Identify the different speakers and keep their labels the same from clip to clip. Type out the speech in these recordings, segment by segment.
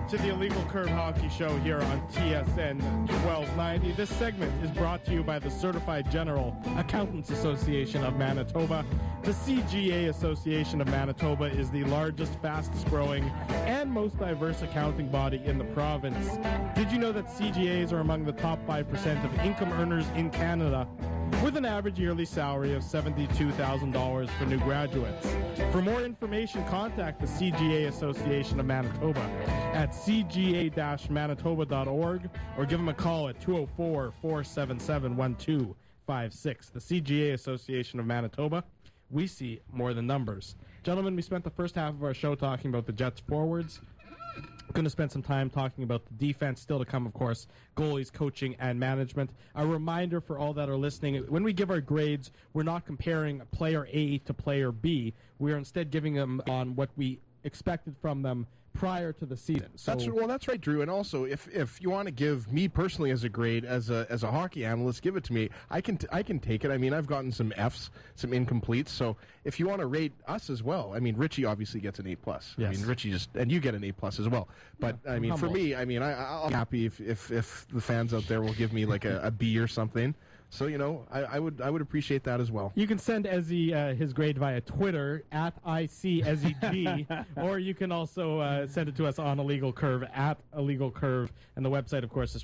Speaker 1: to the Illegal Curve Hockey Show here on TSN 1290. This segment is brought to you by the Certified General Accountants Association of Manitoba. The CGA Association of Manitoba is the largest, fastest growing, and most diverse accounting body in the province. Did you know that CGAs are among the top 5% of income earners in Canada, with an average yearly salary of $72,000 for new graduates? For more information, contact the CGA Association of Manitoba at cga-manitoba.org or give them a call at 204-477-1256. The CGA Association of Manitoba, we see more than numbers. Gentlemen, we spent the first half of our show talking about the Jets forwards. We're going to spend some time talking about the defense, still to come, of course, goalies, coaching, and management. A reminder for all that are listening, when we give our grades, we're not comparing player A to player B. We're instead giving them on what we expected from them prior to the season. So,
Speaker 2: that's right, Drew. And also, if you want to give me personally as a grade, as a hockey analyst, give it to me. I can take it. I mean, I've gotten some Fs, some incompletes. So if you want to rate us as well, I mean, Richie obviously gets an A+. Yes. I mean, Richie and you get an A+ as well. But I mean, for me, I mean, I'll be happy if the fans out there will give me like a B or something. So, you know, I would appreciate that as well.
Speaker 1: You can send Ezzy his grade via Twitter at ICEZG, or you can also send it to us on Illegal Curve at Illegal Curve, and the website, of course, is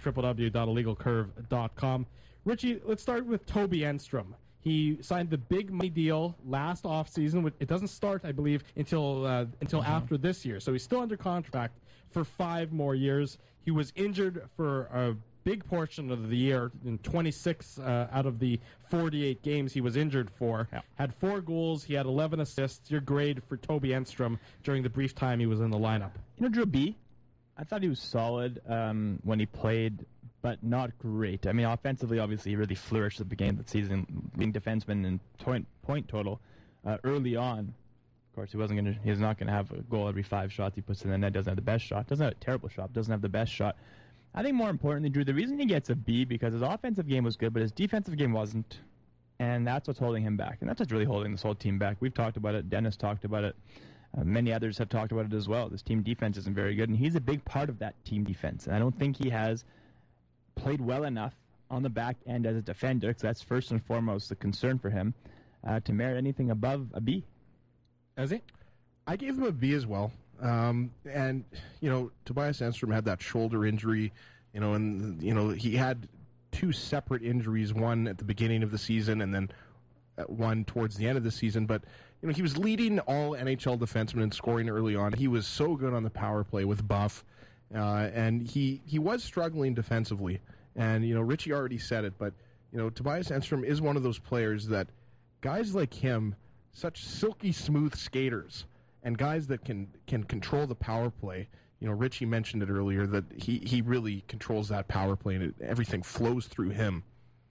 Speaker 1: www.illegalcurve.com. Richie, let's start with Toby Enstrom. He signed the big money deal last offseason. It doesn't start, I believe, until after this year, so he's still under contract for 5 more years. He was injured for a big portion of the year. In 26 out of the 48 games he was injured for. Yeah. Had 4 goals. He had 11 assists. Your grade for Toby Enstrom during the brief time he was in the lineup?
Speaker 3: You know, Drew, B. I thought he was solid when he played, but not great. I mean, offensively, obviously, he really flourished at the beginning of the season, being defenseman and point total early on. Of course, he's not going to have a goal every 5 shots he puts in the net. Doesn't have the best shot. Doesn't have a terrible shot. Doesn't have the best shot. I think more importantly, Drew, the reason he gets a B because his offensive game was good, but his defensive game wasn't, and that's what's holding him back, and that's what's really holding this whole team back. We've talked about it. Dennis talked about it. Many others have talked about it as well. This team defense isn't very good, and he's a big part of that team defense, and I don't think he has played well enough on the back end as a defender, because that's first and foremost the concern for him, to merit anything above a B.
Speaker 1: Is he?
Speaker 2: I gave him a B as well. And, you know, Tobias Enstrom had that shoulder injury, you know, and, you know, he had 2 separate injuries, one at the beginning of the season and then one towards the end of the season. But, you know, he was leading all NHL defensemen in scoring early on. He was so good on the power play with Buff, and he was struggling defensively. And, you know, Richie already said it, but, you know, Tobias Enstrom is one of those players that guys like him, such silky smooth skaters, and guys that can control the power play. You know, Richie mentioned it earlier that he really controls that power play and everything flows through him.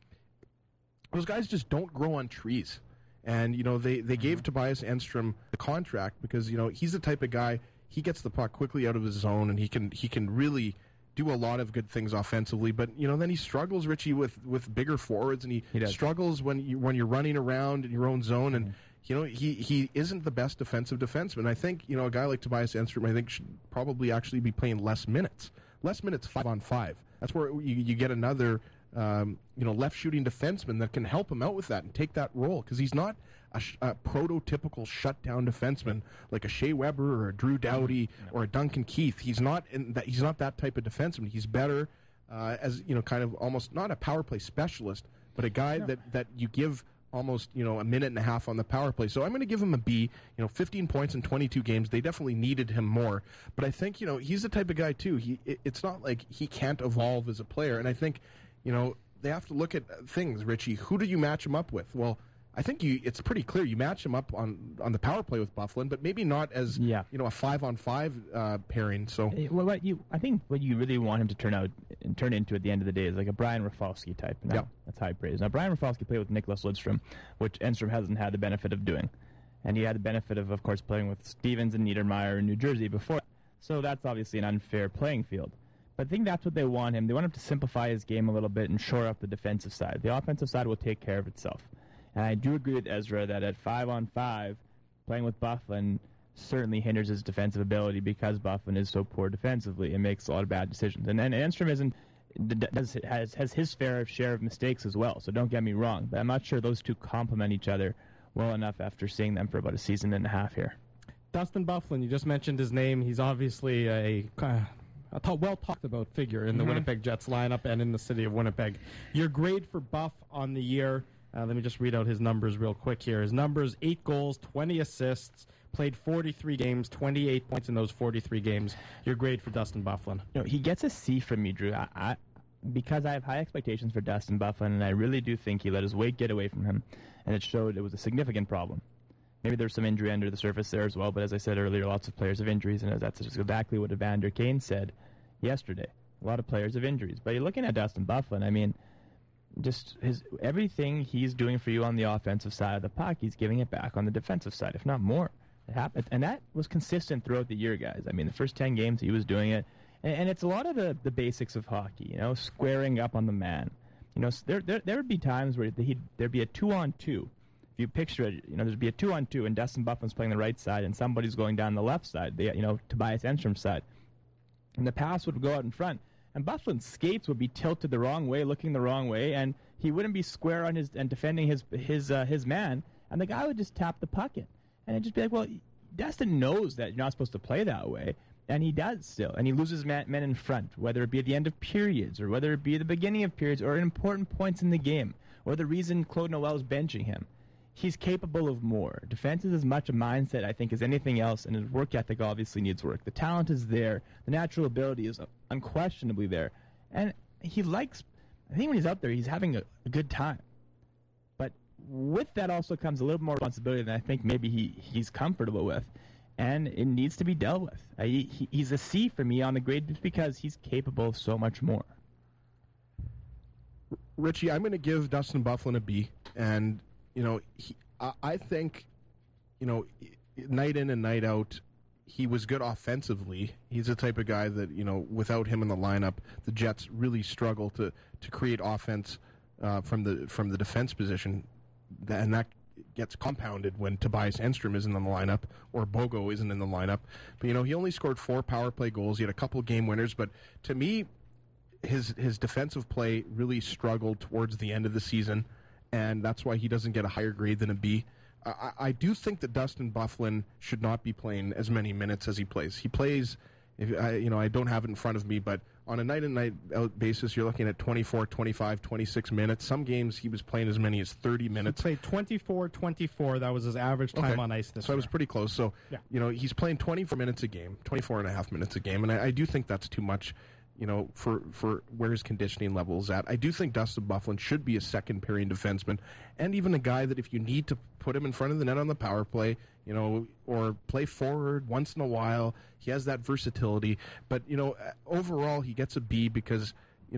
Speaker 2: Those guys just don't grow on trees. And, you know, they gave Tobias Enstrom the contract because, you know, he's the type of guy, he gets the puck quickly out of his zone and he can really do a lot of good things offensively. But, you know, then he struggles, Richie, with bigger forwards, and he struggles when you're running around in your own zone. And you know, he isn't the best defensive defenseman. I think, you know, a guy like Tobias Enstrom, I think, should probably actually be playing less minutes 5-on-5. That's where you get another, you know, left-shooting defenseman that can help him out with that and take that role, because he's not a prototypical shutdown defenseman like a Shea Weber or a Drew Doughty or a Duncan Keith. He's not that type of defenseman. He's better as, you know, kind of almost not a power play specialist, but a guy that you give almost, you know, a minute and a half on the power play. So I'm going to give him a B. You know, 15 points in 22 games. They definitely needed him more. But I think, you know, he's the type of guy, too. It's not like he can't evolve as a player. And I think, you know, they have to look at things, Richie. Who do you match him up with? Well, I think it's pretty clear. You match him up on the power play with Byfuglien, but maybe not as you know, a 5-on-5 pairing. So,
Speaker 3: well, I think what you really want him to turn into at the end of the day is like a Brian Rafalski type. Now, that's high praise. Now, Brian Rafalski played with Nicholas Lidstrom, which Enstrom hasn't had the benefit of doing, and he had the benefit of course, playing with Stevens and Niedermeyer in New Jersey before. So that's obviously an unfair playing field. But I think that's what they want him. They want him to simplify his game a little bit and shore up the defensive side. The offensive side will take care of itself. And I do agree with Ezra that at 5-on-5, playing with Byfuglien, certainly hinders his defensive ability because Byfuglien is so poor defensively and makes a lot of bad decisions. And Enstrom has his fair share of mistakes as well, so don't get me wrong. But I'm not sure those two complement each other well enough after seeing them for about a season and a half here.
Speaker 1: Dustin Byfuglien, you just mentioned his name. He's obviously a well-talked-about figure in the Winnipeg Jets lineup and in the city of Winnipeg. Your grade for Buff on the year, let me just read out his numbers real quick here. His numbers, 8 goals, 20 assists, played 43 games, 28 points in those 43 games. Your grade for Dustin Byfuglien?
Speaker 3: He gets a C from me, Drew. Because I have high expectations for Dustin Byfuglien, and I really do think he let his weight get away from him, and it showed it was a significant problem. Maybe there's some injury under the surface there as well, but as I said earlier, lots of players have injuries, and that's just exactly what Evander Kane said yesterday. A lot of players have injuries. But you're looking at Dustin Byfuglien, I mean, just everything he's doing for you on the offensive side of the puck, he's giving it back on the defensive side, if not more. It happens, and that was consistent throughout the year, guys. I mean, the first 10 games he was doing it, and it's a lot of the basics of hockey, squaring up on the man. There would be times where there'd be a 2-on-2. If you picture it, there'd be a 2-on-2, and Dustin Byfuglien's playing the right side, and somebody's going down the left side, Tobias Enstrom's side. And the pass would go out in front, and Byfuglien's skates would be tilted the wrong way, looking the wrong way, and he wouldn't be square on and defending his man, and the guy would just tap the puck in. And it'd just be like, well, Dustin knows that you're not supposed to play that way, and he does still. And he loses men in front, whether it be at the end of periods or whether it be at the beginning of periods or at important points in the game, or the reason Claude Noel is benching him. He's capable of more. Defense is as much a mindset, I think, as anything else, and his work ethic obviously needs work. The talent is there. The natural ability is unquestionably there. And I think when he's out there, he's having a good time. But with that also comes a little more responsibility than I think maybe he's comfortable with. And it needs to be dealt with. He's a C for me on the grade just because he's capable of so much more.
Speaker 2: Richie, I'm going to give Dustin Byfuglien a B. And, I think, night in and night out, he was good offensively. He's the type of guy that, without him in the lineup, the Jets really struggle to create offense from the defense position. And that gets compounded when Tobias Enstrom isn't in the lineup or Bogo isn't in the lineup. But, he only scored 4 power play goals. He had a couple game winners. But to me, his defensive play really struggled towards the end of the season, and that's why he doesn't get a higher grade than a B. I do think that Dustin Byfuglien should not be playing as many minutes as he plays. He plays, I don't have it in front of me, but on a night-in, night-out basis, you're looking at 24, 25, 26 minutes. Some games he was playing as many as 30 minutes.
Speaker 1: He played 24. That was his average time on ice this year.
Speaker 2: So I was pretty close. So, he's playing 24 minutes a game, 24 and a half minutes a game, and I do think that's too much. For where his conditioning level is at. I do think Dustin Byfuglien should be a second-pairing defenseman, and even a guy that if you need to put him in front of the net on the power play, or play forward once in a while, he has that versatility. But, overall he gets a B because,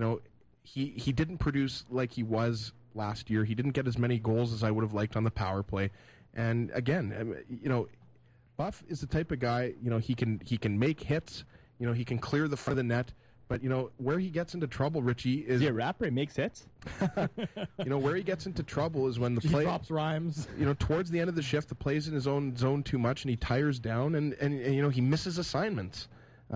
Speaker 2: he didn't produce like he was last year. He didn't get as many goals as I would have liked on the power play. And, again, Buff is the type of guy, he can make hits, he can clear the front of the net. But, where he gets into trouble, Richie, is...
Speaker 3: Is he a rapper? He makes hits?
Speaker 2: Where he gets into trouble is when the play...
Speaker 1: He drops rhymes.
Speaker 2: Towards the end of the shift, the play's in his own zone too much, and he tires down, and he misses assignments.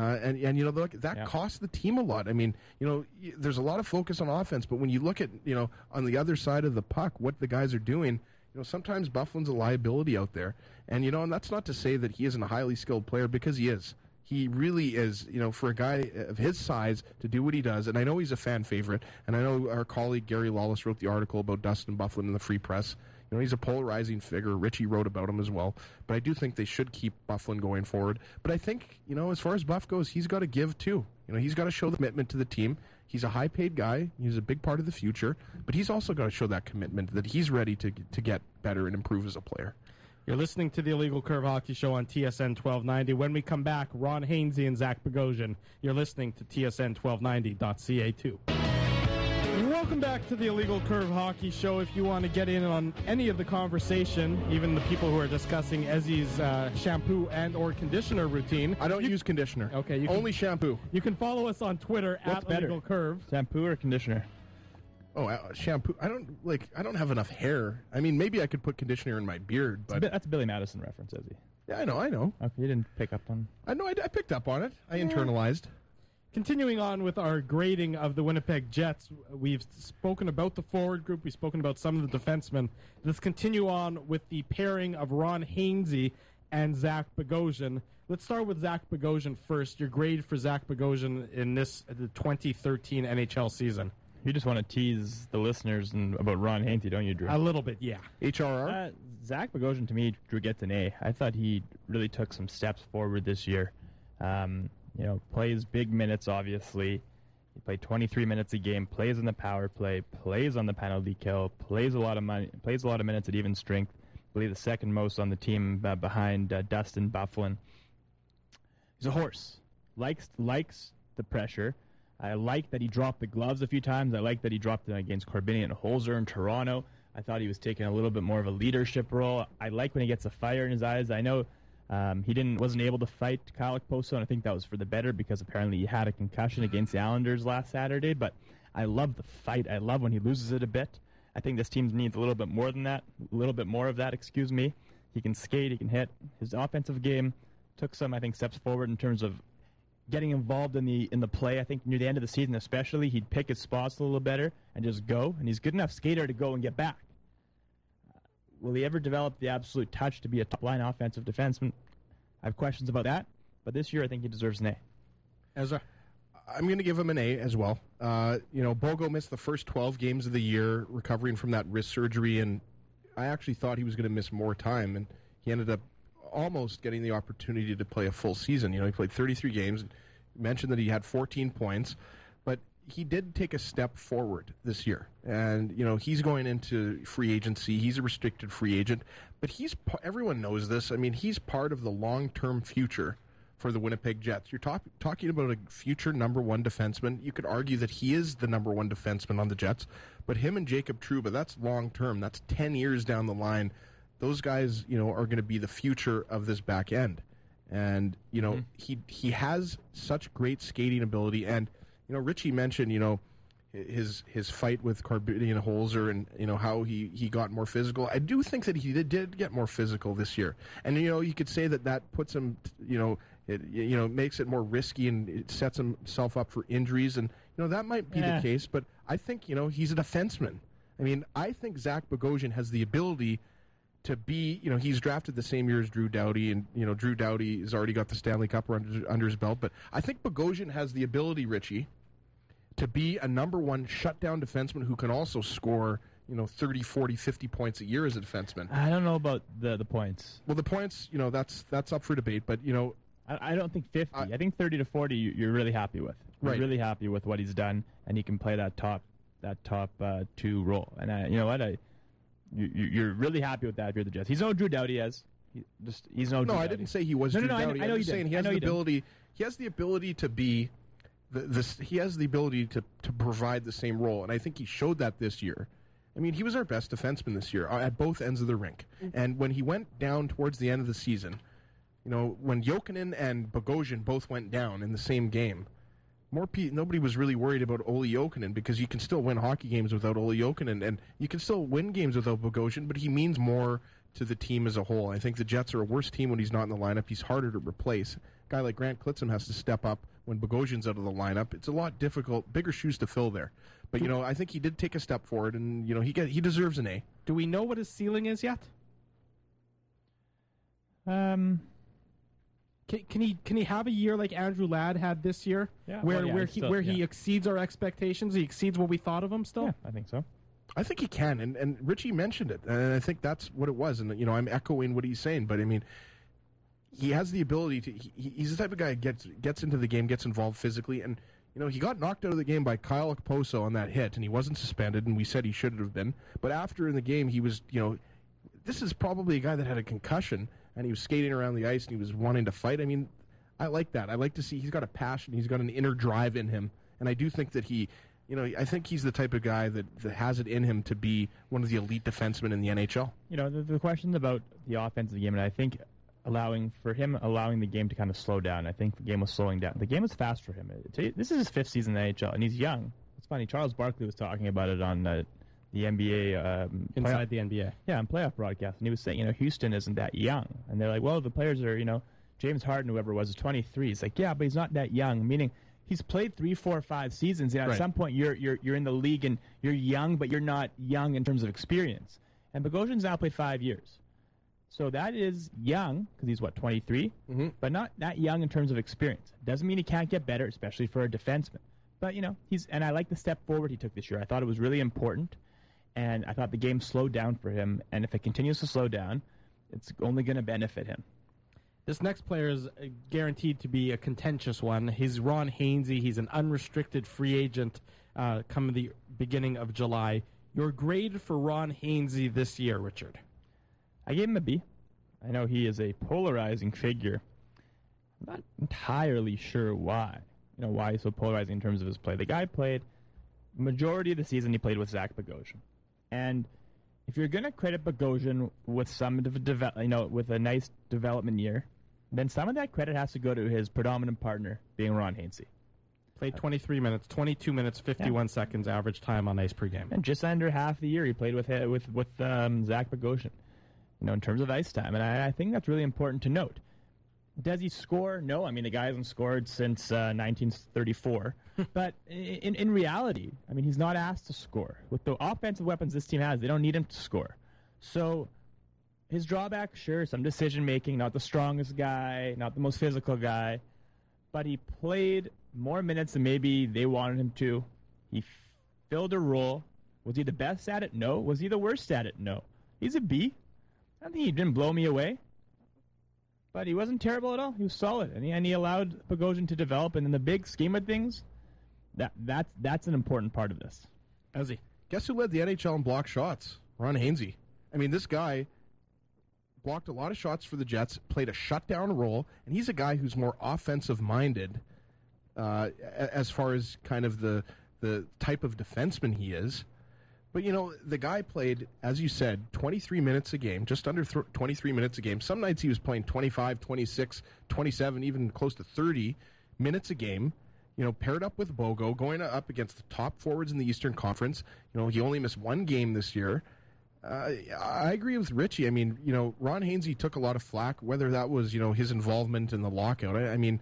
Speaker 2: That costs the team a lot. I mean, there's a lot of focus on offense, but when you look at, on the other side of the puck, what the guys are doing... sometimes Byfuglien's a liability out there. And, and that's not to say that he isn't a highly skilled player, because he is. He really is, for a guy of his size to do what he does. And I know he's a fan favorite. And I know our colleague Gary Lawless wrote the article about Dustin Byfuglien in the Free Press. He's a polarizing figure. Richie wrote about him as well. But I do think they should keep Byfuglien going forward. But I think, as far as Buff goes, he's got to give too. He's got to show the commitment to the team. He's a high-paid guy. He's a big part of the future. But he's also got to show that commitment that he's ready to get better and improve as a player.
Speaker 1: You're listening to the Illegal Curve Hockey Show on TSN 1290. When we come back, Ron Hainsey and Zach Bogosian. You're listening to TSN1290.ca too. Welcome back to the Illegal Curve Hockey Show. If you want to get in on any of the conversation, even the people who are discussing Ezzy's shampoo and or conditioner routine.
Speaker 2: I don't use conditioner.
Speaker 1: Okay.
Speaker 2: Only shampoo.
Speaker 1: You can follow us on Twitter
Speaker 3: What's
Speaker 1: at
Speaker 3: better?
Speaker 1: Illegal Curve.
Speaker 3: Shampoo or conditioner?
Speaker 2: Oh, shampoo. I don't have enough hair. I mean, maybe I could put conditioner in my beard, but
Speaker 3: That's a Billy Madison reference, Ezzy.
Speaker 2: Yeah, I know.
Speaker 3: Okay, you didn't pick up on.
Speaker 2: I know. I picked up on it. I internalized.
Speaker 1: Continuing on with our grading of the Winnipeg Jets, we've spoken about the forward group. We've spoken about some of the defensemen. Let's continue on with the pairing of Ron Hainsey and Zach Bogosian. Let's start with Zach Bogosian first. Your grade for Zach Bogosian in the 2013 NHL season?
Speaker 3: You just want to tease the listeners about Ron Hainsey, don't you, Drew?
Speaker 1: A little bit, yeah.
Speaker 2: HRR?
Speaker 3: Zach Bogosian, to me, Drew, gets an A. I thought he really took some steps forward this year. Plays big minutes, obviously. He played 23 minutes a game, plays in the power play, plays on the penalty kill, plays a lot of minutes at even strength. I believe the second most on the team behind Dustin Byfuglien. He's a horse. Likes the pressure. I like that he dropped the gloves a few times. I like that he dropped them against Corbinian and Holzer in Toronto. I thought he was taking a little bit more of a leadership role. I like when he gets a fire in his eyes. I know he wasn't able to fight Kyle Okposo, and I think that was for the better because apparently he had a concussion against the Islanders last Saturday. But I love the fight. I love when he loses it a bit. I think this team needs a little bit more than that, a little bit more of that, excuse me. He can skate, he can hit. His offensive game took some, I think, steps forward in terms of getting involved in the play. I think near the end of the season especially, he'd pick his spots a little better and just go, and he's a good enough skater to go and get back. Will he ever develop the absolute touch to be a top-line offensive defenseman? I have questions about that, but this year I think he deserves an A.
Speaker 2: Ezra? I'm going to give him an A as well. Bogo missed the first 12 games of the year recovering from that wrist surgery, and I actually thought he was going to miss more time, and he ended up almost getting the opportunity to play a full season. He played 33 games. Mentioned that he had 14 points, but he did take a step forward this year. And, he's going into free agency. He's a restricted free agent, but everyone knows this. I mean, he's part of the long-term future for the Winnipeg Jets. You're talking about a future number one defenseman. You could argue that he is the number one defenseman on the Jets, but him and Jacob Trouba, that's long-term. That's 10 years down the line. Those guys, are going to be the future of this back end. And, he has such great skating ability. And, Richie mentioned, his fight with Corbinian Holzer and, how he got more physical. I do think that he did get more physical this year. And, you could say that puts him, it makes it more risky and it sets himself up for injuries. And, that might be the case. But I think, he's a defenseman. I mean, I think Zach Bogosian has the ability to be, he's drafted the same year as Drew Doughty, and, Drew Doughty has already got the Stanley Cup under his belt. But I think Bogosian has the ability, Richie, to be a number one shutdown defenseman who can also score, 30, 40, 50 points a year as a defenseman.
Speaker 3: I don't know about the points.
Speaker 2: Well, the points, that's up for debate. But,
Speaker 3: I don't think 50. I think 30 to 40 you're really happy with. You're
Speaker 2: right.
Speaker 3: really happy with what he's done, and he can play that top two role. And you know what? You're really happy with that if you're the Jets. He's no Drew Doughty he's no.
Speaker 2: No, I didn't say he was Drew Doughty.
Speaker 3: I know
Speaker 2: I'm just saying he has the ability. He has the ability to be he has the ability to provide the same role, and I think he showed that this year. I mean, he was our best defenseman this year at both ends of the rink. And when he went down towards the end of the season, when Jokinen and Bogosian both went down in the same game, nobody was really worried about Olli Jokinen because you can still win hockey games without Olli Jokinen, and you can still win games without Bogosian, but he means more to the team as a whole. I think the Jets are a worse team when he's not in the lineup. He's harder to replace. A guy like Grant Klitzum has to step up when Bogosian's out of the lineup. It's a lot difficult, bigger shoes to fill there. But, I think he did take a step forward, and, he deserves an A.
Speaker 1: Do we know what his ceiling is yet? Can he have a year like Andrew Ladd had this year, where he exceeds our expectations? He exceeds what we thought of him. Still,
Speaker 3: yeah, I think so.
Speaker 2: I think he can, and Richie mentioned it, and I think that's what it was. And I'm echoing what he's saying, but I mean, he has the ability to. He's the type of guy who gets into the game, gets involved physically, and he got knocked out of the game by Kyle Okposo on that hit, and he wasn't suspended, and we said he should have been. But after in the game, he was. This is probably a guy that had a concussion. And he was skating around the ice, and he was wanting to fight. I mean, I like that. I like to see he's got a passion. He's got an inner drive in him. And I do think that I think he's the type of guy that has it in him to be one of the elite defensemen in the NHL.
Speaker 3: The question about the offensive game, and I think allowing the game to kind of slow down. I think the game was slowing down. The game was fast for him. This is his 5th season in the NHL, and he's young. It's funny. Charles Barkley was talking about it on the NBA
Speaker 1: Inside the NBA.
Speaker 3: Yeah, on playoff broadcast, and he was saying, Houston isn't that young, and they're like, well, the players are, James Harden, whoever was, is 23. He's like, yeah, but he's not that young, meaning he's played 3, 4, 5 seasons. And at some point, you're in the league and you're young, but you're not young in terms of experience. And Bogosian's now played 5 years, so that is young because he's 23, but not that young in terms of experience. Doesn't mean he can't get better, especially for a defenseman. But and I like the step forward he took this year. I thought it was really important. And I thought the game slowed down for him. And if it continues to slow down, it's only going to benefit him.
Speaker 1: This next player is guaranteed to be a contentious one. He's Ron Hainsey. He's an unrestricted free agent coming the beginning of July. Your grade for Ron Hainsey this year, Richard?
Speaker 3: I gave him a B. I know he is a polarizing figure. I'm not entirely sure why. Why he's so polarizing in terms of his play. The guy played majority of the season he played with Zach Bogosian. And if you're going to credit Bogosian with with a nice development year, then some of that credit has to go to his predominant partner, being Ron Hainsey.
Speaker 1: Played 23 minutes, 22 minutes, 51 seconds average time on ice per game.
Speaker 3: And just under half the year he played with Zach Bogosian, in terms of ice time. And I think that's really important to note. Does he score? No. I mean, the guy hasn't scored since 1934. But in reality, I mean, he's not asked to score. With the offensive weapons this team has, they don't need him to score. So his drawback, sure, some decision-making, not the strongest guy, not the most physical guy. But he played more minutes than maybe they wanted him to. He filled a role. Was he the best at it? No. Was he the worst at it? No. He's a B. I think he didn't blow me away. But he wasn't terrible at all. He was solid, and he allowed Bogosian to develop. And in the big scheme of things, that's an important part of this.
Speaker 2: Ezzy, guess who led the NHL in block shots? Ron Hainsey. I mean, this guy blocked a lot of shots for the Jets, played a shutdown role, and he's a guy who's more offensive-minded as far as kind of the type of defenseman he is. But, the guy played, as you said, 23 minutes a game, just under 23 minutes a game. Some nights he was playing 25, 26, 27, even close to 30 minutes a game, paired up with Bogo, going up against the top forwards in the Eastern Conference. He only missed one game this year. I agree with Richie. I mean, Ron Hainsey took a lot of flack, whether that was, his involvement in the lockout. I mean,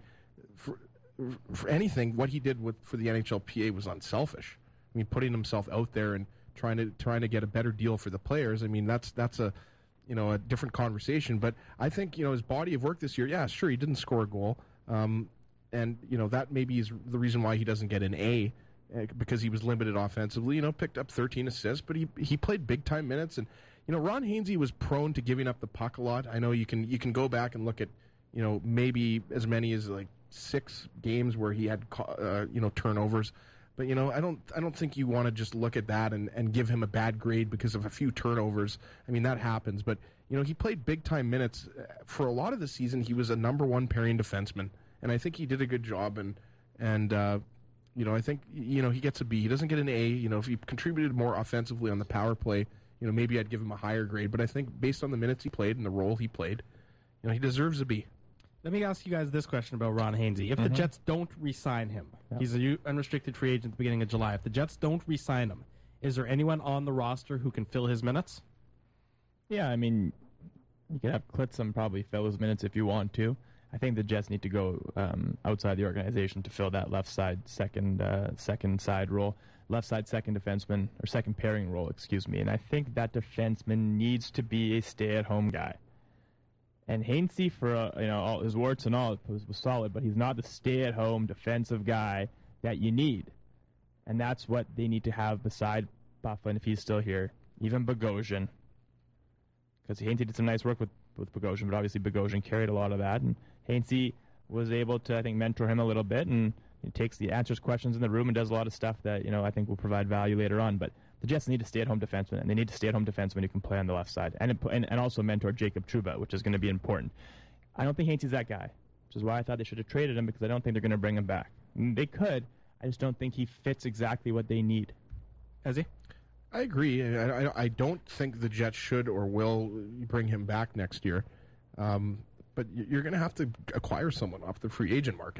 Speaker 2: for anything, what he did for the NHLPA was unselfish. I mean, putting himself out there and trying to get a better deal for the players. I mean, that's a different conversation. But I think his body of work this year. Yeah, sure, he didn't score a goal, and that maybe is the reason why he doesn't get an A, because he was limited offensively. Picked up 13 assists, but he played big time minutes. And Ron Hainsey was prone to giving up the puck a lot. I know you can go back and look at maybe as many as like 6 games where he had turnovers. But, I don't think you want to just look at that and give him a bad grade because of a few turnovers. I mean, that happens. But, he played big-time minutes. For a lot of the season, he was a number 1 pairing defenseman. And I think he did a good job. And I think, he gets a B. He doesn't get an A. If he contributed more offensively on the power play, maybe I'd give him a higher grade. But I think based on the minutes he played and the role he played, he deserves a B.
Speaker 1: Let me ask you guys this question about Ron Hainsey. If the Jets don't re-sign him, he's an unrestricted free agent at the beginning of July. If the Jets don't re-sign him, is there anyone on the roster who can fill his minutes?
Speaker 3: Yeah, I mean, you can have Klitzum probably fill his minutes if you want to. I think the Jets need to go outside the organization to fill that left side second side role, left side second defenseman or second pairing role, excuse me. And I think that defenseman needs to be a stay-at-home guy. And Hainsey, for all his warts and all, was solid, but he's not the stay-at-home defensive guy that you need. And that's what they need to have beside Byfuglien if he's still here, even Bogosian. Because Hainsey did some nice work with Bogosian, but obviously Bogosian carried a lot of that. And Hainsey was able to, I think, mentor him a little bit, and he answers questions in the room and does a lot of stuff that I think will provide value later on. But the Jets need a stay-at-home defenseman, and they need a stay-at-home defenseman who can play on the left side, and also mentor Jacob Trouba, which is going to be important. I don't think Hainsey's that guy, which is why I thought they should have traded him, because I don't think they're going to bring him back. They could. I just don't think he fits exactly what they need.
Speaker 1: Ezzy?
Speaker 2: I agree. I don't think the Jets should or will bring him back next year. But you're going to have to acquire someone off the free agent market.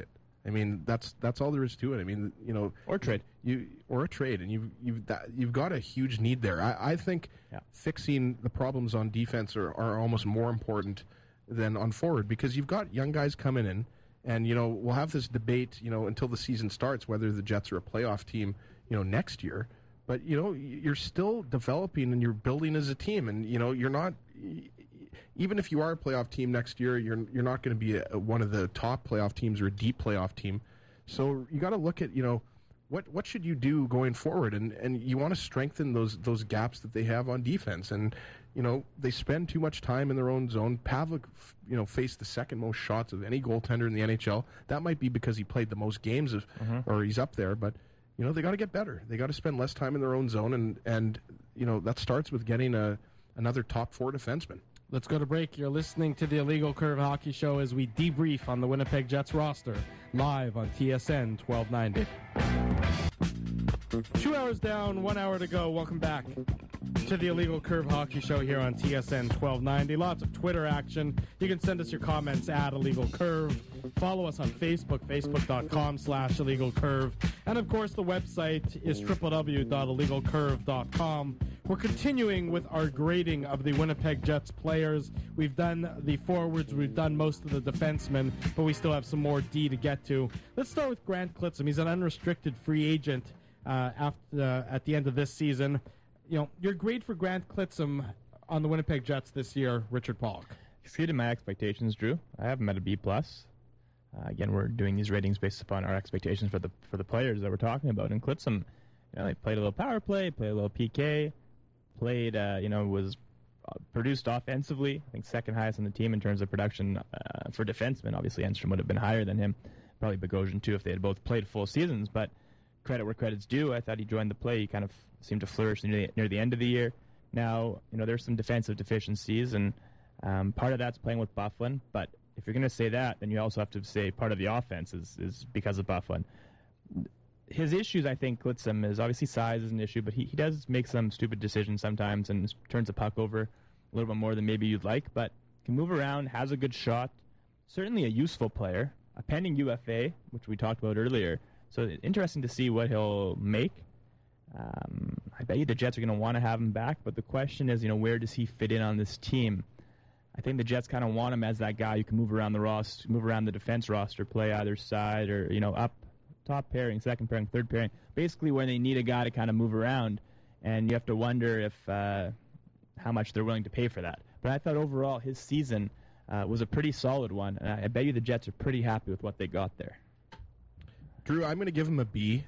Speaker 2: I mean, that's all there is to it. I mean,
Speaker 3: Or trade.
Speaker 2: Or a trade, and you've got a huge need there. I think fixing the problems on defense are almost more important than on forward, because you've got young guys coming in, and we'll have this debate until the season starts whether the Jets are a playoff team next year. But you're still developing and you're building as a team, and you're not. Even if you are a playoff team next year, you're not going to be one of the top playoff teams or a deep playoff team. So you got to look at what should you do going forward, and you want to strengthen those gaps that they have on defense. And they spend too much time in their own zone. Pavlik faced the second most shots of any goaltender in the NHL. That might be because he played the most games or he's up there, but they got to get better. They got to spend less time in their own zone, and that starts with getting another top 4 defenseman.
Speaker 1: Let's go to break. You're listening to the Illegal Curve Hockey Show as we debrief on the Winnipeg Jets roster, live on TSN 1290. 2 hours down, 1 hour to go. Welcome back to the Illegal Curve Hockey Show here on TSN 1290. Lots of Twitter action. You can send us your comments at Illegal Curve. Follow us on Facebook, facebook.com/Illegal Curve. And of course, the website is www.illegalcurve.com. We're continuing with our grading of the Winnipeg Jets players. We've done the forwards, we've done most of the defensemen, but we still have some more D to get to. Let's start with Grant Clitsome. He's an unrestricted free agent at the end of this season. Your grade for Grant Clitsome on the Winnipeg Jets this year, Richard Pollock.
Speaker 3: Exceeded my expectations, Drew. I have him at a B+. Again, we're doing these ratings based upon our expectations for the players that we're talking about. And Clitsome, he played a little power play, played a little PK, played, was produced offensively. I think second highest on the team in terms of production for defensemen. Obviously, Enstrom would have been higher than him. Probably Bogosian, too, if they had both played full seasons. But credit where credit's due. I thought he joined the play. He kind of seemed to flourish near the end of the year. Now, there's some defensive deficiencies, and part of that's playing with Byfuglien. But if you're going to say that, then you also have to say part of the offense is because of Byfuglien. His issues, I think, Clitsome, is obviously size is an issue, but he does make some stupid decisions sometimes and turns the puck over a little bit more than maybe you'd like, but can move around, has a good shot, certainly a useful player, a pending UFA, which we talked about earlier. So interesting to see what he'll make. I bet you the Jets are going to want to have him back, but the question is, where does he fit in on this team? I think the Jets kind of want him as that guy who can move around the roster, move around the defense roster, play either side or, up top pairing, second pairing, third pairing, basically where they need a guy to kind of move around, and you have to wonder if how much they're willing to pay for that. But I thought overall his season was a pretty solid one, and I bet you the Jets are pretty happy with what they got there.
Speaker 2: Drew, I'm going to give him a B.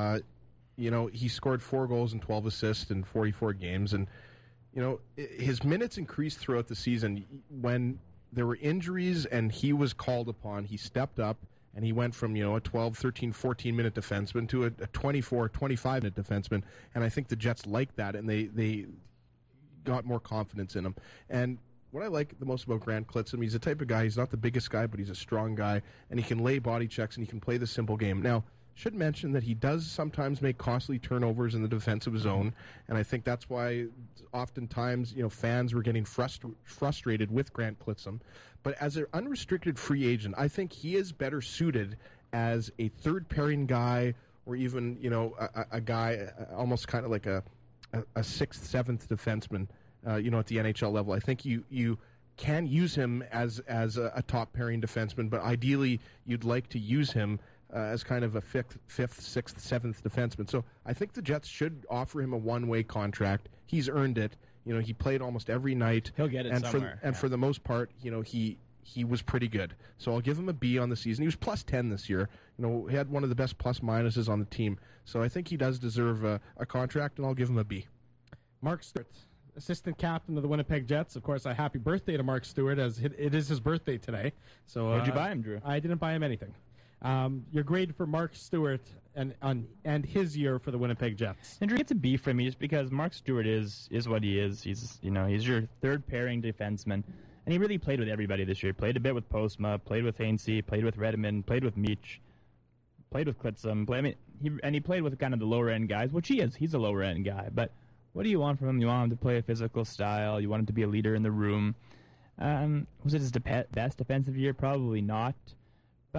Speaker 2: He scored 4 goals and 12 assists in 44 games, and his minutes increased throughout the season. When there were injuries and he was called upon, he stepped up, and he went from, a 12, 13, 14-minute defenseman to a 24, 25-minute defenseman. And I think the Jets liked that, and they got more confidence in him. And what I like the most about Grant Clitsome, he's the type of guy, he's not the biggest guy, but he's a strong guy, and he can lay body checks, and he can play the simple game. Now, should mention that he does sometimes make costly turnovers in the defensive zone, and I think that's why oftentimes fans were getting frustrated with Grant Clitsome. But as an unrestricted free agent, I think he is better suited as a third pairing guy, or even a guy almost kind of like a 6th, 7th defenseman. At the NHL level, I think you can use him as a top pairing defenseman, but ideally you'd like to use him as kind of a 5th, 6th, 7th defenseman. So I think the Jets should offer him a one-way contract. He's earned it. He played almost every night.
Speaker 3: He'll get it somewhere.
Speaker 2: For the most part, he was pretty good. So I'll give him a B on the season. He was plus 10 this year. He had one of the best plus minuses on the team. So I think he does deserve a contract, and I'll give him a B.
Speaker 1: Mark Stewart, assistant captain of the Winnipeg Jets. Of course, a happy birthday to Mark Stewart, as it is his birthday today. So
Speaker 3: what'd you buy him, Drew?
Speaker 1: I didn't buy him anything. Your grade for Mark Stewart and his year for the Winnipeg Jets.
Speaker 3: Andrew gets a B from me just because Mark Stewart is what he is. He's your third pairing defenseman, and he really played with everybody this year. Played a bit with Postma, played with Hainsey, played with Redmond, played with Meach, played with Clitsome. He played with kind of the lower end guys, which he is. He's a lower end guy, but what do you want from him? You want him to play a physical style. You want him to be a leader in the room. Was it his best defensive year? Probably not. But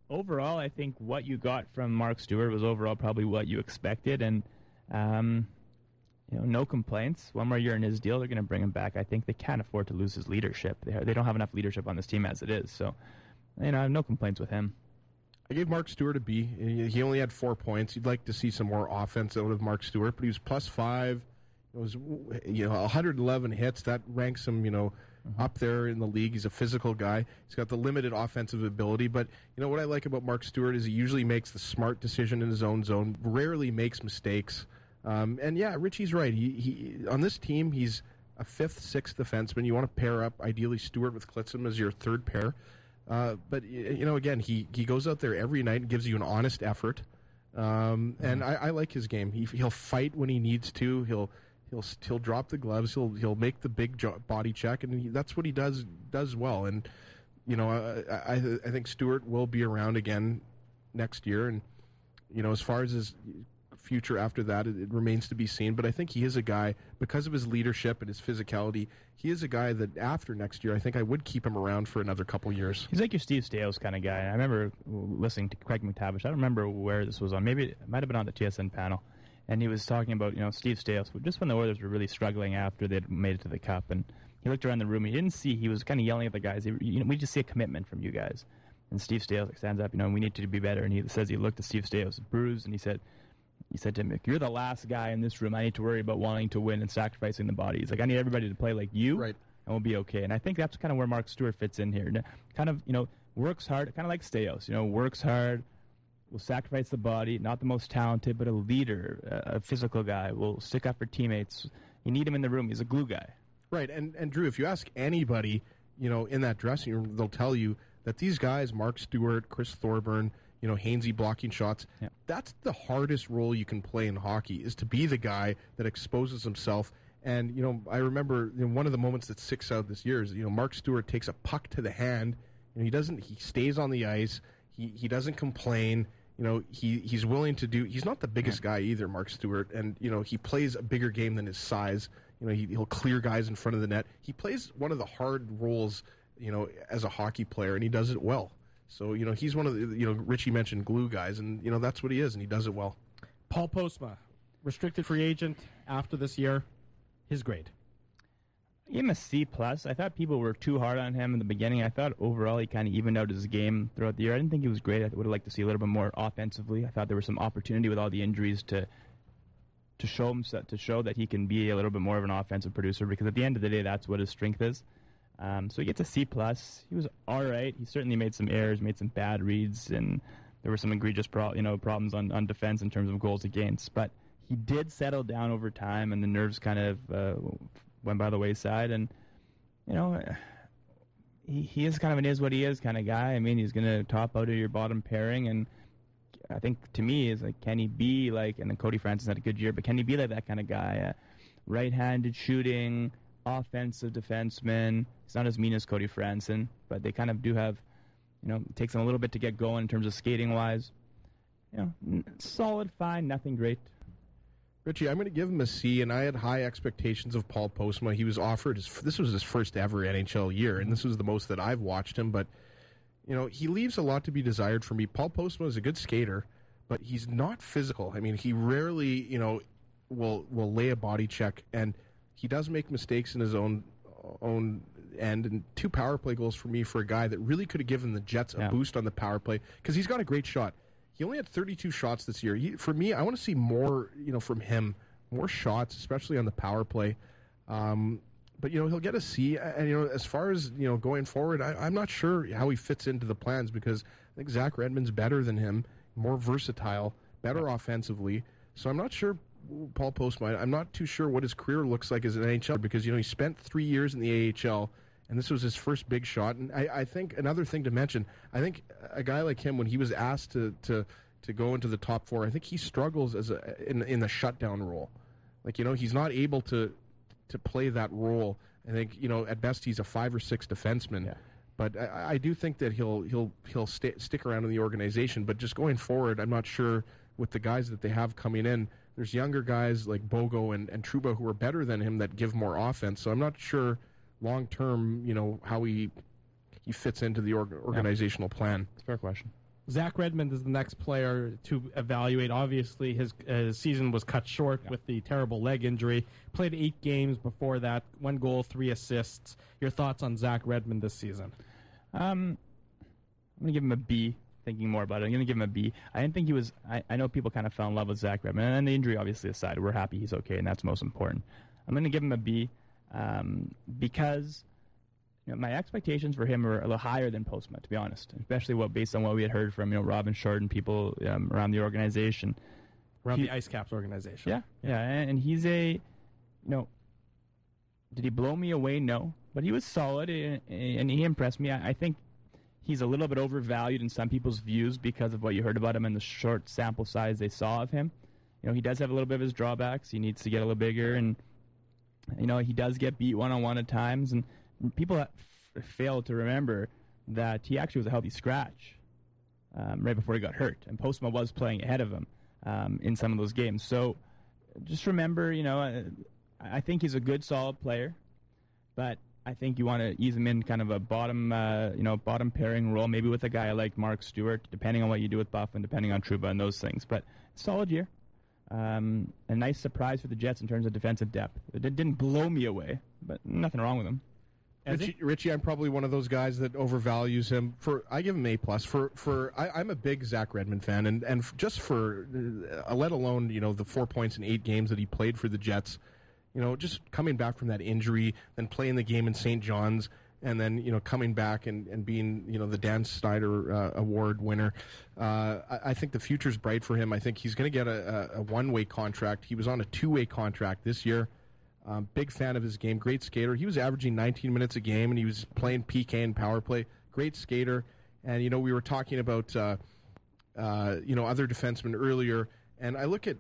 Speaker 3: Overall, I think what you got from Mark Stewart was overall probably what you expected, and no complaints. One more year in his deal, they're going to bring him back. I think they can't afford to lose his leadership. They don't have enough leadership on this team as it is, so I have no complaints with him.
Speaker 2: I gave Mark Stewart a B. He only had 4 points. You'd like to see some more offense out of Mark Stewart, but he was +5. It was 111 hits. That ranks him up there in the league. He's a physical guy. He's got the limited offensive ability, but what I like about Mark Stewart is he usually makes the smart decision in his own zone, rarely makes mistakes. And yeah, Richie's right. He on this team, he's a 5th, 6th defenseman. You want to pair up, ideally, Stewart with Klitzum as your third pair. But again, he goes out there every night and gives you an honest effort. And I like his game. He'll fight when he needs to. He'll drop the gloves. He'll make the big body check, and that's what he does well. And I think Stewart will be around again next year. And as far as his future after that, it remains to be seen. But I think he is a guy, because of his leadership and his physicality, he is a guy that after next year, I think I would keep him around for another couple years.
Speaker 3: He's like your Steve Staios kind of guy. I remember listening to Craig McTavish. I don't remember where this was on. Maybe it might have been on the TSN panel. And he was talking about, Steve Staios, just when the Oilers were really struggling after they'd made it to the Cup. And he looked around the room. He didn't see, he was kind of yelling at the guys. We just see a commitment from you guys. And Steve Staios stands up, we need to be better. And he says he looked at Steve Staios, bruised, and he said to him, "You're the last guy in this room I need to worry about wanting to win and sacrificing the body." He's like, "I need everybody to play like you,
Speaker 2: right,
Speaker 3: and we'll be okay." And I think that's kind of where Mark Stewart fits in here. Kind of, works hard, kind of like Staios, works hard, will sacrifice the body, not the most talented, but a leader, a physical guy, will stick up for teammates. You need him in the room. He's a glue guy.
Speaker 2: Right, and Drew, if you ask anybody, in that dressing room, they'll tell you that these guys, Mark Stewart, Chris Thorburn, Hainsey blocking shots, that's the hardest role you can play in hockey, is to be the guy that exposes himself. And, I remember one of the moments that sticks out this year is, Mark Stewart takes a puck to the hand, and he stays on the ice, he doesn't complain, he's willing to do, he's not the biggest guy either, Mark Stewart, and, he plays a bigger game than his size, he'll clear guys in front of the net. He plays one of the hard roles, as a hockey player, and he does it well. So, he's one of the, Richie mentioned glue guys, and, that's what he is, and he does it well.
Speaker 1: Paul Postma, restricted free agent after this year. His grade?
Speaker 3: I gave him a C+. I thought people were too hard on him in the beginning. I thought overall he kind of evened out his game throughout the year. I didn't think he was great. I would have liked to see a little bit more offensively. I thought there was some opportunity with all the injuries to show that he can be a little bit more of an offensive producer, because at the end of the day, that's what his strength is. So he gets a C+. He was all right. He certainly made some errors, made some bad reads, and there were some egregious problems on defense in terms of goals against. But he did settle down over time, and the nerves kind of went by the wayside. And, he is kind of an is-what-he-is kind of guy. I mean, he's going to top out of your bottom pairing, and I think, to me, is like, can he be like, and then Cody Francis had a good year, but can he be like that kind of guy? Right-handed shooting, offensive defenseman. He's not as mean as Cody Franson, but they kind of do have, it takes them a little bit to get going in terms of skating-wise. Solid, fine, nothing great.
Speaker 2: Richie, I'm going to give him a C, and I had high expectations of Paul Postma. He was offered, this was his first ever NHL year, and this was the most that I've watched him, but, he leaves a lot to be desired for me. Paul Postma is a good skater, but he's not physical. I mean, he rarely, will lay a body check, and he does make mistakes in his own end, and 2 power play goals for me for a guy that really could have given the Jets a boost on the power play, because he's got a great shot. He only had 32 shots this year. For me, I want to see more, from him, more shots, especially on the power play. But, he'll get a C. And, as far as, going forward, I'm not sure how he fits into the plans, because I think Zach Redmond's better than him, more versatile, better offensively. So I'm not sure Paul Postma, I'm not too sure what his career looks like as an NHL, because, he spent 3 years in the AHL, and this was his first big shot. And I think another thing to mention, I think a guy like him, when he was asked to go into the top 4, I think he struggles in the shutdown role. Like, he's not able to play that role. I think, at best he's a 5 or 6 defenseman. Yeah. But I do think that he'll stick around in the organization. But just going forward, I'm not sure with the guys that they have coming in. There's younger guys like Bogo and Trouba who are better than him that give more offense. So I'm not sure long term, how he fits into the organizational plan.
Speaker 3: It's a fair question.
Speaker 1: Zach Redmond is the next player to evaluate. Obviously, his season was cut short with the terrible leg injury. Played 8 games before that, 1 goal, 3 assists. Your thoughts on Zach Redmond this season?
Speaker 3: I'm going to give him a B, thinking more about it. I'm going to give him a B. I didn't think he was... I know people kind of fell in love with Zach Redmond, and the injury obviously aside, we're happy he's okay, and that's most important. I'm going to give him a B because... my expectations for him are a little higher than Postma, to be honest, especially based on what we had heard from Robin Short and people around the organization,
Speaker 1: around the Ice Caps organization.
Speaker 3: Yeah, and he's a, did he blow me away? No, but he was solid and he impressed me. I think he's a little bit overvalued in some people's views because of what you heard about him and the short sample size they saw of him. He does have a little bit of his drawbacks. He needs to get a little bigger, and he does get beat one-on-one at times, and people fail to remember that he actually was a healthy scratch right before he got hurt, and Postma was playing ahead of him in some of those games. So just remember, I think he's a good, solid player, but I think you want to ease him in kind of a bottom pairing role, maybe with a guy like Mark Stewart, depending on what you do with Buff and depending on Trouba and those things. But solid year. A nice surprise for the Jets in terms of defensive depth. It didn't blow me away, but nothing wrong with him.
Speaker 2: Richie, I'm probably one of those guys that overvalues him. I give him A+. I'm a big Zach Redmond fan, and just for let alone the 4 points in 8 games that he played for the Jets, just coming back from that injury, then playing the game in St. John's, and then coming back and being the Dan Snyder Award winner. I think the future's bright for him. I think he's going to get a one-way contract. He was on a 2-way contract this year. Big fan of his game. Great skater. He was averaging 19 minutes a game, and he was playing PK and power play. Great skater. And, we were talking about, other defensemen earlier, and I look at,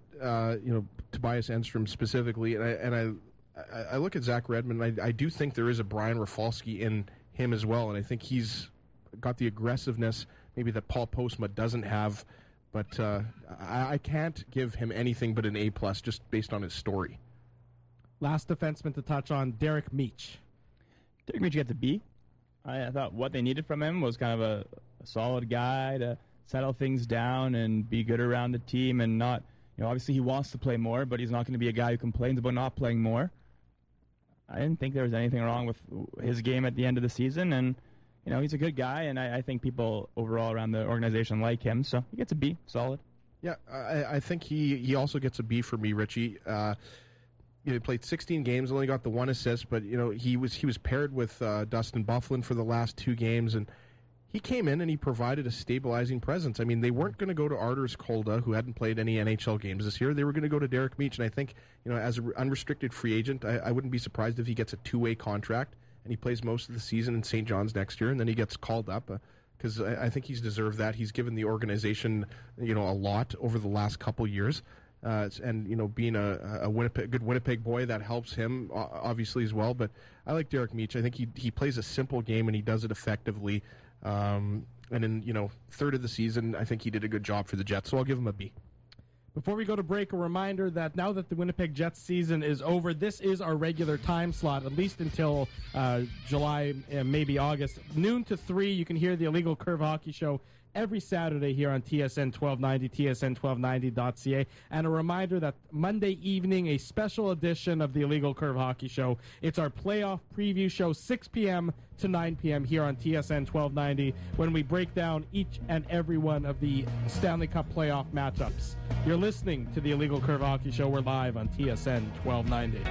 Speaker 2: Tobias Enstrom specifically, and I look at Zach Redmond, and I do think there is a Brian Rafalski in him as well, and I think he's got the aggressiveness maybe that Paul Postma doesn't have, but I can't give him anything but an A+, just based on his story.
Speaker 1: Last defenseman to touch on, Derek Meach.
Speaker 3: Derek Meach gets a B. I thought what they needed from him was kind of a solid guy to settle things down and be good around the team and not, obviously he wants to play more, but he's not going to be a guy who complains about not playing more. I didn't think there was anything wrong with his game at the end of the season, and, he's a good guy, and I think people overall around the organization like him, so he gets a B, solid.
Speaker 2: Yeah, I think he also gets a B for me, Richie. He played 16 games, only got the 1 assist, but he was paired with Dustin Byfuglien for the last 2 games, and he came in and he provided a stabilizing presence. I mean, they weren't going to go to Arturs Kolda, who hadn't played any NHL games this year. They were going to go to Derek Meach, and I think as an unrestricted free agent, I wouldn't be surprised if he gets a 2-way contract and he plays most of the season in St. John's next year, and then he gets called up. Because I think he's deserved that. He's given the organization, a lot over the last couple years. And being a good Winnipeg boy, that helps him obviously as well. But I like Derek Meach. I think he plays a simple game and he does it effectively. And in third of the season, I think he did a good job for the Jets. So I'll give him a B.
Speaker 1: Before we go to break, a reminder that now that the Winnipeg Jets season is over, this is our regular time slot, at least until July, maybe August. Noon to 3, you can hear the Illegal Curve Hockey Show every Saturday here on TSN 1290, tsn1290.ca. And a reminder that Monday evening, a special edition of the Illegal Curve Hockey Show. It's our playoff preview show, 6 p.m. to 9 p.m. here on TSN 1290, when we break down each and every one of the Stanley Cup playoff matchups. You're listening to the Illegal Curve Hockey Show. We're live on TSN 1290.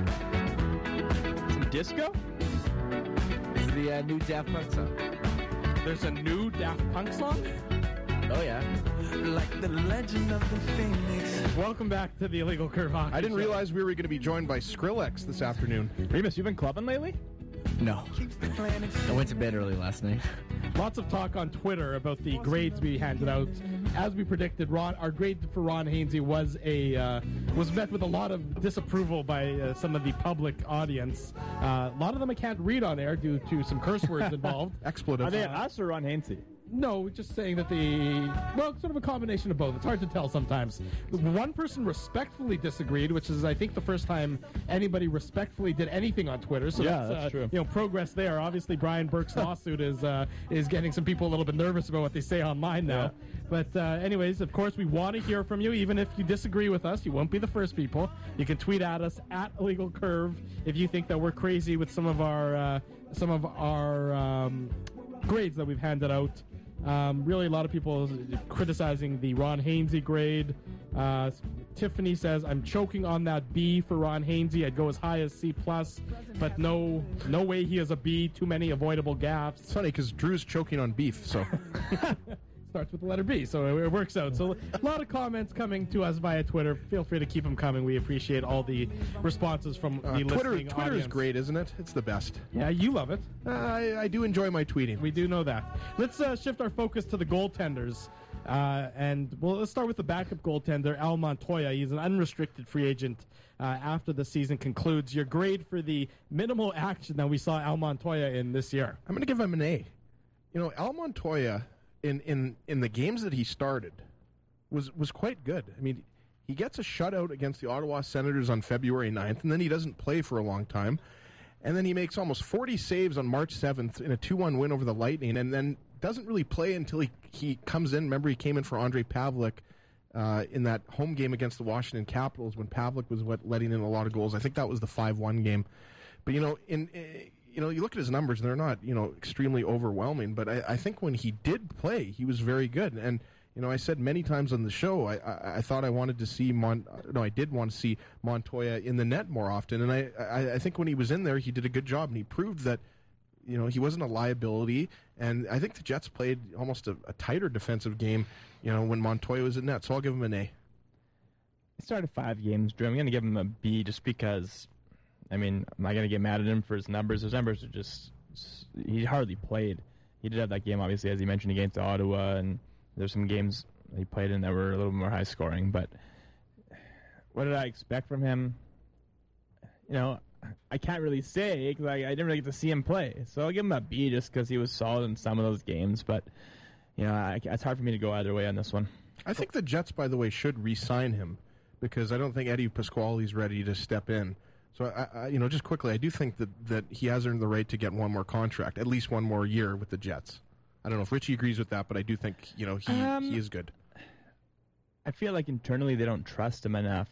Speaker 3: Some disco?
Speaker 4: It's the new Daft Punk song.
Speaker 1: There's a new Daft Punk song?
Speaker 4: Oh, yeah.
Speaker 5: Like the legend of the Phoenix.
Speaker 1: Welcome back to the Illegal Curve Hockey
Speaker 2: I didn't
Speaker 1: Show.
Speaker 2: realize we were going to be joined by Skrillex this afternoon.
Speaker 3: Remus, you been clubbing lately?
Speaker 4: No. I went to bed early last night.
Speaker 1: Lots of talk on Twitter about the grades we handed out. As we predicted, our grade for Ron Hainsey was met with a lot of disapproval by some of the public audience. A lot of them I can't read on air due to some curse words involved.
Speaker 2: Expletive.
Speaker 3: Are they us or Ron Hainsey?
Speaker 1: No, just saying that sort of a combination of both. It's hard to tell sometimes. One person respectfully disagreed, which is, I think, the first time anybody respectfully did anything on Twitter. So
Speaker 3: that's true.
Speaker 1: Progress there. Obviously, Brian Burke's lawsuit is getting some people a little bit nervous about what they say online now. Yeah. But anyways, of course, we want to hear from you. Even if you disagree with us, you won't be the first people. You can tweet at us at Illegal Curve if you think that we're crazy with some of our grades that we've handed out. Really, a lot of people criticizing the Ron Hainsey grade. Tiffany says, I'm choking on that B for Ron Hainsey. I'd go as high as C+, but no way he is a B. Too many avoidable gaffes.
Speaker 2: It's funny because Drew's choking on beef, so...
Speaker 1: Starts with the letter B, so it works out. So a lot of comments coming to us via Twitter. Feel free to keep them coming. We appreciate all the responses from the listening
Speaker 2: Twitter
Speaker 1: audience.
Speaker 2: is great, isn't it? It's the best.
Speaker 1: Yeah, you love it.
Speaker 2: I do enjoy my tweeting.
Speaker 1: We do know that. Let's shift our focus to the goaltenders. Let's start with the backup goaltender, Al Montoya. He's an unrestricted free agent after the season concludes. Your grade for the minimal action that we saw Al Montoya in this year?
Speaker 2: I'm going to give him an A. Al Montoya... In the games that he started was quite good. I mean, he gets a shutout against the Ottawa Senators on February 9th, and then he doesn't play for a long time. And then he makes almost 40 saves on March 7th in a 2-1 win over the Lightning, and then doesn't really play until he comes in. Remember, he came in for Andrei Pavlik in that home game against the Washington Capitals when Pavlik was letting in a lot of goals. I think that was the 5-1 game. But, you look at his numbers, and they're not, extremely overwhelming. But I think when he did play, he was very good. And, I said many times on the show, I thought I wanted to see I did want to see Montoya in the net more often. And I think when he was in there, he did a good job. And he proved that, he wasn't a liability. And I think the Jets played almost a tighter defensive game, when Montoya was in net. So I'll give him an A.
Speaker 3: He started 5 games, Drew. I'm going to give him a B just because... I mean, am I going to get mad at him for his numbers? His numbers are just... He hardly played. He did have that game, obviously, as you mentioned, against Ottawa, and there's some games he played in that were a little more high-scoring. But what did I expect from him? I can't really say, because I didn't really get to see him play. So I'll give him a B just because he was solid in some of those games. But, it's hard for me to go either way on this one.
Speaker 2: I think the Jets, by the way, should re-sign him, because I don't think Eddie Pasquale's ready to step in. So, just quickly, I do think that he has earned the right to get one more contract, at least one more year with the Jets. I don't know if Richie agrees with that, but I do think, he is good.
Speaker 3: I feel like internally they don't trust him enough.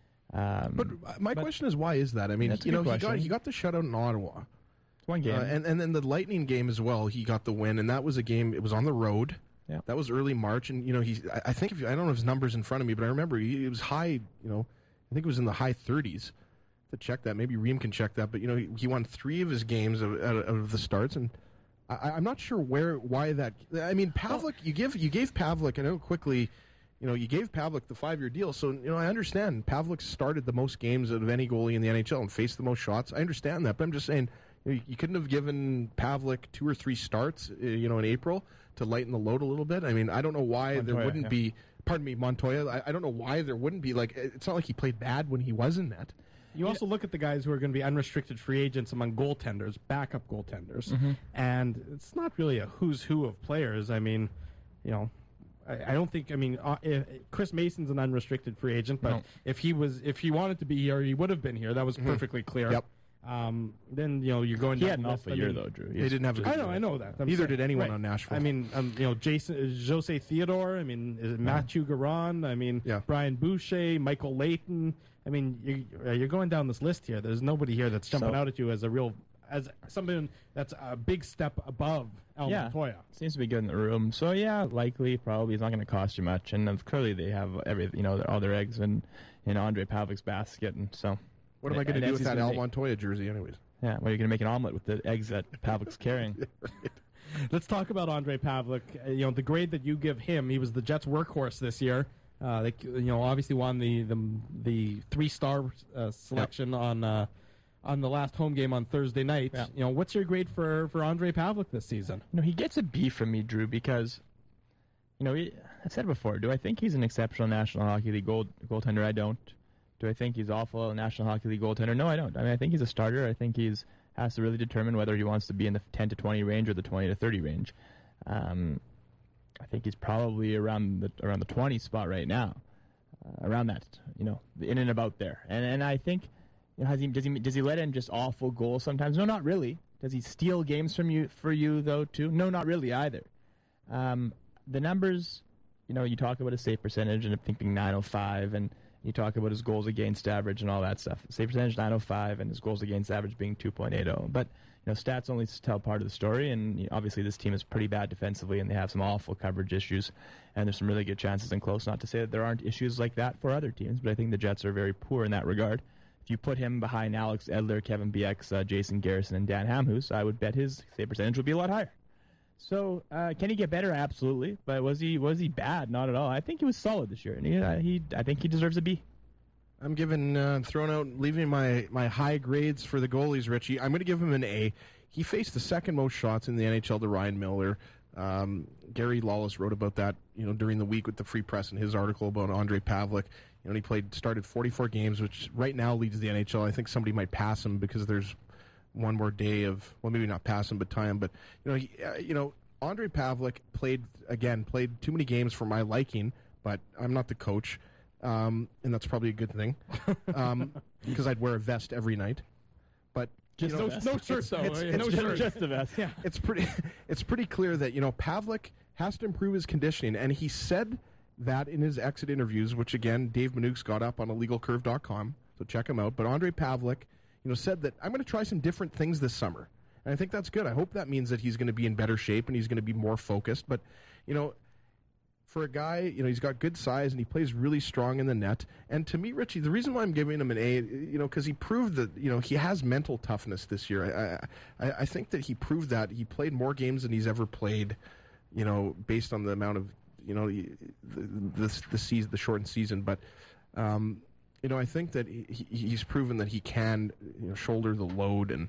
Speaker 2: But my question is, why is that? I mean, he got the shutout in Ottawa.
Speaker 3: It's one game.
Speaker 2: And then the Lightning game as well, he got the win, and that was a game, it was on the road.
Speaker 3: Yeah.
Speaker 2: That was early March, and, I think, I don't know his numbers in front of me, but I remember it was high, I think it was in the high 30s. To check that, maybe Reem can check that, but he won 3 of his games out of the starts, and I'm not sure why that. I mean, Pavlik, you gave Pavlik, I know quickly, you gave Pavlik the 5-year deal, so I understand Pavlik started the most games out of any goalie in the NHL and faced the most shots. I understand that, but I'm just saying you couldn't have given Pavlik 2 or 3 starts, in April to lighten the load a little bit. I mean, I don't know why there wouldn't be. Pardon me, Montoya. I don't know why there wouldn't be. Like, it's not like he played bad when he was in net.
Speaker 1: You also look at the guys who are going to be unrestricted free agents among goaltenders, backup goaltenders, and it's not really a who's who of players. I mean, I don't think. I mean, Chris Mason's an unrestricted free agent, but if he wanted to be here, he would have been here. That was perfectly clear.
Speaker 2: Yep.
Speaker 1: Then you're going.
Speaker 3: He had an awful year though, Drew.
Speaker 2: They didn't have a good year.
Speaker 1: I know that.
Speaker 2: Neither did anyone on Nashville.
Speaker 1: I mean, Jose Theodore. I mean, Matthew Garon. I mean, Brian Boucher, Michael Layton. I mean, you're going down this list here. There's nobody here that's jumping out at you as something that's a big step above Al Montoya.
Speaker 3: Seems to be good in the room. So likely, probably, it's not going to cost you much. And clearly, they have everything, all their eggs in Andrei Pavlik's basket. And so,
Speaker 2: what am I going to do with that Al Montoya jersey, anyways?
Speaker 3: Yeah, well, you're going to make an omelet with the eggs that Pavlik's carrying.
Speaker 1: Right. Let's talk about Andrei Pavlik. The grade that you give him, he was the Jets' workhorse this year. They obviously won the 3-star selection on the last home game on Thursday night. Yeah. What's your grade for Andrei Pavlik this season?
Speaker 3: He gets a B from me, Drew, because I said before. Do I think he's an exceptional National Hockey League goaltender? I don't. Do I think he's awful National Hockey League goaltender? No, I don't. I mean, I think he's a starter. I think has to really determine whether he wants to be in the 10 to 20 range or the 20 to 30 range. I think he's probably around the 20 spot right now, around that, in and about there. And I think, does he let in just awful goals sometimes? No, not really. Does he steal games for you though too? No, not really either. The numbers, you talk about his save percentage and I'm thinking 905, and you talk about his goals against average and all that stuff. Save percentage 905 and his goals against average being 2.80. But stats only tell part of the story, and obviously this team is pretty bad defensively, and they have some awful coverage issues, and there's some really good chances in close. Not to say that there aren't issues like that for other teams, but I think the Jets are very poor in that regard. If you put him behind Alex Edler, Kevin Bieksa, Jason Garrison, and Dan Hamhuis, I would bet his save percentage would be a lot higher. So can he get better? Absolutely. But was he bad? Not at all. I think he was solid this year, and I think he deserves a B.
Speaker 2: I'm leaving my high grades for the goalies, Richie. I'm going to give him an A. He faced the second most shots in the NHL to Ryan Miller. Gary Lawless wrote about that, during the week with the Free Press in his article about Ondrej Pavelec. He started 44 games, which right now leads the NHL. I think somebody might pass him because there's one more day of, well, maybe not pass him, but tie him. But Ondrej Pavelec played too many games for my liking, but I'm not the coach. And that's probably a good thing, because I'd wear a vest every night. But
Speaker 1: just no shirt though.
Speaker 3: Just a vest. Yeah,
Speaker 2: it's pretty clear that Pavelec has to improve his conditioning, and he said that in his exit interviews, which again Dave Manouk's got up on illegalcurve.com, so check him out. But Ondrej Pavelec, said that I'm going to try some different things this summer, and I think that's good. I hope that means that he's going to be in better shape and he's going to be more focused. But for a guy, he's got good size and he plays really strong in the net. And to me, Richie, the reason why I'm giving him an A, because he proved that, he has mental toughness this year. I think that he proved that. He played more games than he's ever played, based on the amount of, the shortened season. But, I think that he's proven that he can, shoulder the load, and,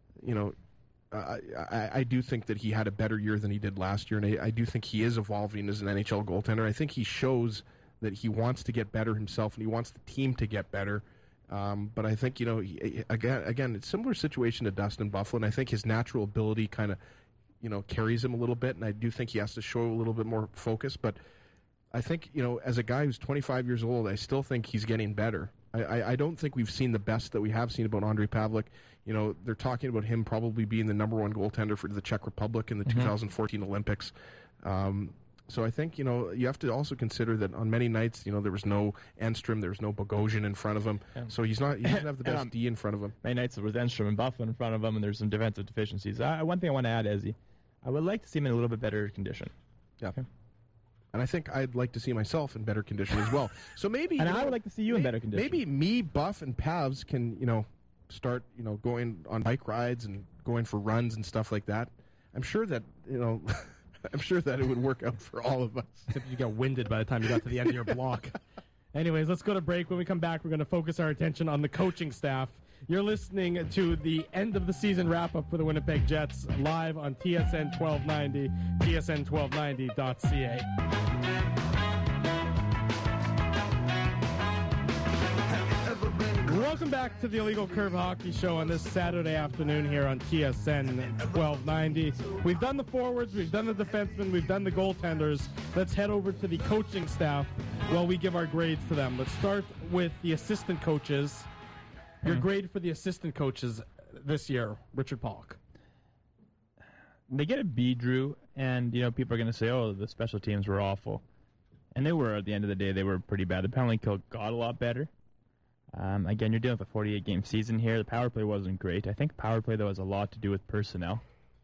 Speaker 2: I do think that he had a better year than he did last year, and I do think he is evolving as an NHL goaltender. I think he shows that he wants to get better himself, and he wants the team to get better. But I think, again, it's a similar situation to Dustin Byfuglien. I think his natural ability kind of, carries him a little bit, and I do think he has to show a little bit more focus. But I think, as a guy who's 25 years old, I still think he's getting better. I don't think we've seen the best that we have seen about Ondrej Pavelec. They're talking about him probably being the number one goaltender for the Czech Republic in the 2014 Olympics. So I think, you have to also consider that on many nights, there was no Enstrom, there was no Bogosian in front of him. Yeah. So he doesn't have the best D in front of him.
Speaker 3: Many nights there was Enstrom and Byfuglien in front of him, and there's some defensive deficiencies. One thing I want to add, Ezzy, I would like to see him in a little bit better condition.
Speaker 2: Yeah. Okay. And I think I'd like to see myself in better condition as well. So maybe,
Speaker 3: and I would like to see you in better condition.
Speaker 2: Maybe me, Buff, and Pavs can, start, going on bike rides and going for runs and stuff like that. I'm sure that, I'm sure that it would work out for all of us.
Speaker 1: Except you got winded by the time you got to the end of your block. Anyways, let's go to break. When we come back, we're going to focus our attention on the coaching staff. You're listening to the end of the season wrap-up for the Winnipeg Jets live on TSN 1290, tsn1290.ca. Welcome back to the Illegal Curve Hockey Show on this Saturday afternoon here on TSN 1290. We've done the forwards, we've done the defensemen, we've done the goaltenders. Let's head over to the coaching staff while we give our grades to them. Let's start with the assistant coaches. Your grade for the assistant coaches this year, Richard Pollock.
Speaker 3: They get a B, Drew, and people are going to say, oh, the special teams were awful. And they were, at the end of the day, they were pretty bad. The penalty kill got a lot better. Again, you're dealing with a 48-game season here. The power play wasn't great. I think power play, though, has a lot to do with personnel.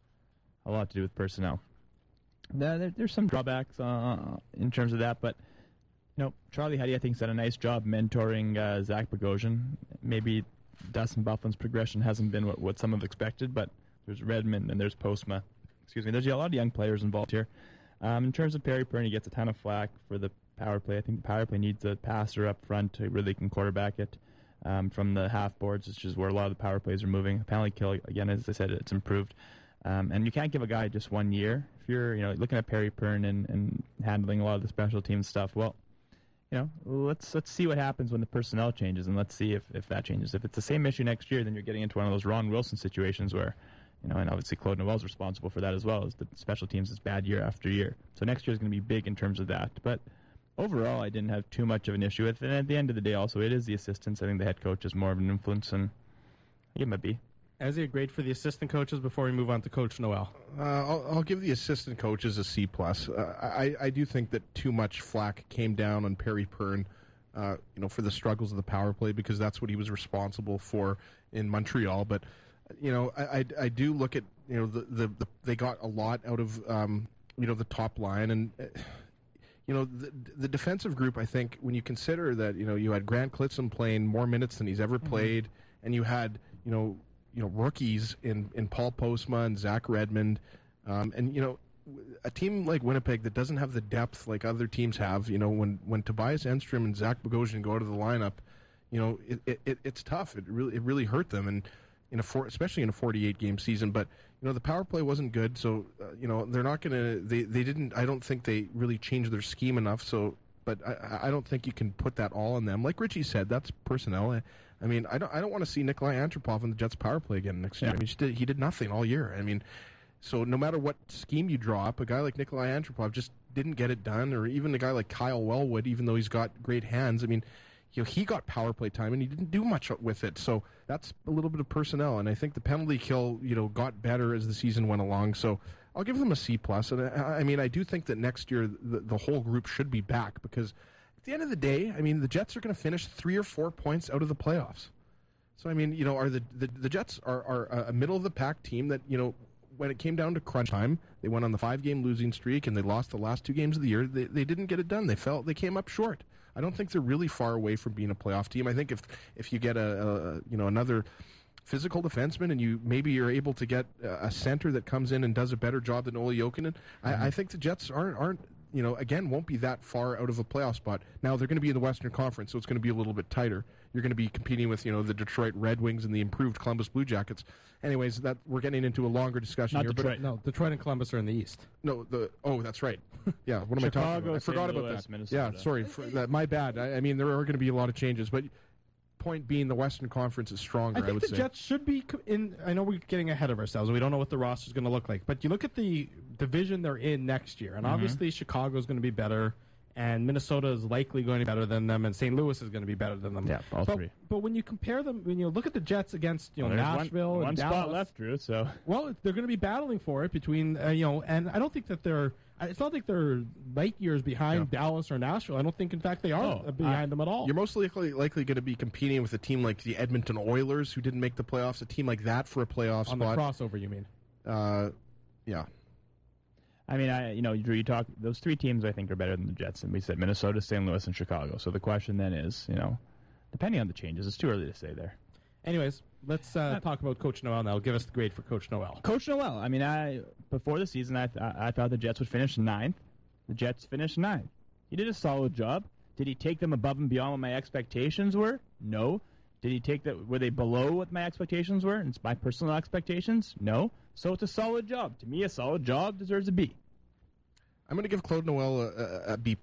Speaker 3: There's some drawbacks in terms of that, but Charlie Huddy, I think, has done a nice job mentoring Zach Bogosian. Maybe Dustin Byfuglien's progression hasn't been what some have expected, but there's Redmond and there's Postma. There's a lot of young players involved here. In terms of Perry Purdy, he gets a ton of flack for the power play. I think the power play needs a passer up front to really can quarterback it from the half boards, which is where a lot of the power plays are moving. The penalty kill, again, as I said, it's improved. And you can't give a guy just 1 year. If you're looking at Perry Purdy and handling a lot of the special team stuff, well, let's see what happens when the personnel changes, and let's see if that changes. If it's the same issue next year, then you're getting into one of those Ron Wilson situations where, And obviously Claude Noel's responsible for that as well, as the special teams is bad year after year. So next year is going to be big in terms of that. But overall, I didn't have too much of an issue with it. And at the end of the day, also, it is the assistants. I think the head coach is more of an influence, and I give him a B.
Speaker 1: As a grade for the assistant coaches before we move on to Coach Noel.
Speaker 2: I'll give the assistant coaches a C+. I do think that too much flack came down on Perry Pern, for the struggles of the power play, because that's what he was responsible for in Montreal. But I do look at they got a lot out of the top line, and the defensive group. I think when you consider that you had Grant Clitson playing more minutes than he's ever played, and you had rookies in Paul Postma and Zach Redmond, and a team like Winnipeg that doesn't have the depth like other teams have. When Tobias Enstrom and Zach Bogosian go to the lineup, it's tough. It really hurt them, and especially in a 48-game season. But the power play wasn't good, so they're not going to. They didn't. I don't think they really changed their scheme enough. So, but I don't think you can put that all on them. Like Richie said, that's personnel. I mean, I don't want to see Nikolai Antropov in the Jets power play again next year. I mean, he did nothing all year. I mean, so no matter what scheme you draw up, a guy like Nikolai Antropov just didn't get it done, or even a guy like Kyle Wellwood, even though he's got great hands. I mean, he got power play time and he didn't do much with it. So that's a little bit of personnel, and I think the penalty kill, got better as the season went along. So I'll give them a C+. And I mean, I do think that next year the whole group should be back, because at the end of the day, I mean, the Jets are going to finish 3 or 4 points out of the playoffs. So I mean, are the Jets are a middle of the pack team that when it came down to crunch time, they went on the 5-game losing streak and they lost the last 2 games of the year. They didn't get it done. They came up short. I don't think they're really far away from being a playoff team. I think if you get another physical defenseman and you're able to get a center that comes in and does a better job than Olli Jokinen, I think the Jets aren't again, won't be that far out of a playoff spot. Now, they're going to be in the Western Conference, so it's going to be a little bit tighter. You're going to be competing with, the Detroit Red Wings and the improved Columbus Blue Jackets. Anyways, that we're getting into a longer discussion here.
Speaker 1: Detroit. No, Detroit and Columbus are in the East.
Speaker 2: No, that's right. Yeah, what am I talking about? I forgot about that.
Speaker 3: Minnesota.
Speaker 2: Yeah, sorry. My bad. I mean, there are going to be a lot of changes, but point being, the Western Conference is stronger, I would say.
Speaker 1: I think the Jets should be in. I know we're getting ahead of ourselves. We don't know what the roster is going to look like. But you look at the division they're in next year, and obviously Chicago is going to be better, and Minnesota is likely going to be better than them, and St. Louis is going to be better than them.
Speaker 3: Yeah, all three.
Speaker 1: But when you compare them, when you look at the Jets against Nashville
Speaker 3: one
Speaker 1: and
Speaker 3: spot
Speaker 1: Dallas,
Speaker 3: left, Drew. So
Speaker 1: they're going to be battling for it between and I don't think that they're. It's not like they're light years behind Dallas or Nashville. I don't think, in fact, they are behind them at all.
Speaker 2: You're most likely going to be competing with a team like the Edmonton Oilers, who didn't make the playoffs, a team like that for a playoff spot.
Speaker 1: On the crossover, you mean?
Speaker 2: Yeah.
Speaker 3: I mean, Drew, you talk. Those 3 teams I think are better than the Jets, and we said Minnesota, St. Louis, and Chicago. So the question then is, depending on the changes, it's too early to say there.
Speaker 1: Anyways, let's talk about Coach Noel now. Give us the grade for Coach Noel.
Speaker 3: Coach Noel. I mean, before the season, I thought the Jets would finish 9th. The Jets finished 9th. He did a solid job. Did he take them above and beyond what my expectations were? No. Did he take that? Were they below what my expectations were? It's my personal expectations? No. So it's a solid job. To me, a solid job deserves a B.
Speaker 2: I'm going to give Claude Noel a B+.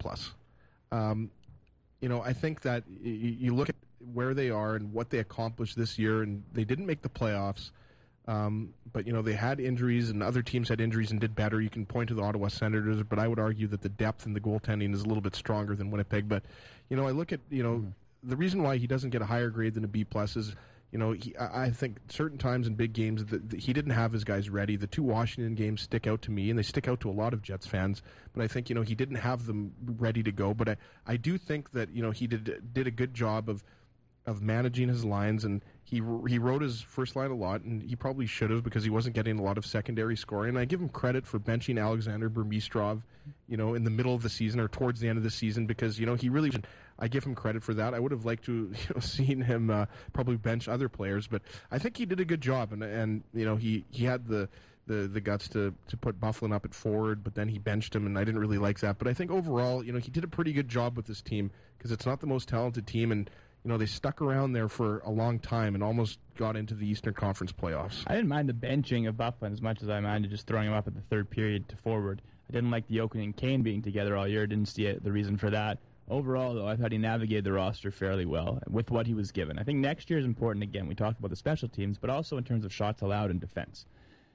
Speaker 2: I think that you look at where they are and what they accomplished this year, and they didn't make the playoffs. But they had injuries, and other teams had injuries and did better. You can point to the Ottawa Senators, but I would argue that the depth in the goaltending is a little bit stronger than Winnipeg. But I look at the reason why he doesn't get a higher grade than a B+ is I think certain times in big games that he didn't have his guys ready. The 2 Washington games stick out to me, and they stick out to a lot of Jets fans. But I think he didn't have them ready to go. But I do think that he did a good job of managing his lines, and he wrote his first line a lot, and he probably should have, because he wasn't getting a lot of secondary scoring. And I give him credit for benching Alexander Burmistrov, in the middle of the season or towards the end of the season, because he really. I give him credit for that. I would have liked to seen him probably bench other players, but I think he did a good job, and he had the guts to put Bufflin up at forward, but then he benched him, and I didn't really like that. But I think overall, he did a pretty good job with this team, because it's not the most talented team, and they stuck around there for a long time and almost got into the Eastern Conference playoffs.
Speaker 3: I didn't mind the benching of Bufflin as much as I minded just throwing him up at the third period to forward. I didn't like the Jokinen and Kane being together all year. Didn't see the reason for that. Overall, though, I thought he navigated the roster fairly well with what he was given. I think next year is important. Again, we talked about the special teams, but also in terms of shots allowed in defense.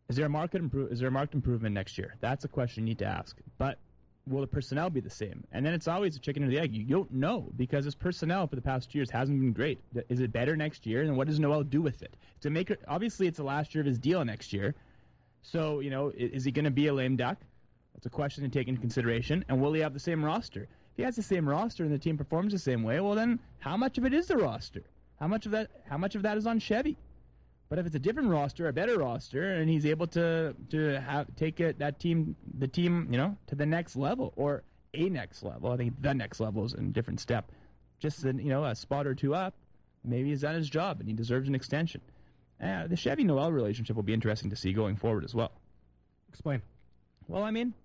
Speaker 3: Is there a marked improvement next year? That's a question you need to ask. But will the personnel be the same? And then it's always a chicken or the egg. You don't know because his personnel for the past 2 years hasn't been great. Is it better next year? And what does Noel do with it? Obviously, it's the last year of his deal next year. So, is he going to be a lame duck? That's a question to take into consideration. And will he have the same roster? If he has the same roster and the team performs the same way, well then, how much of it is the roster? How much of that is on Chevy? But if it's a different roster, a better roster, and he's able to take the team, to the next level or a next level. I think the next level is a different step. Just a spot or two up, maybe he's done his job and he deserves an extension. The Chevy Noel relationship will be interesting to see going forward as well.
Speaker 1: Explain.
Speaker 3: Well, I mean,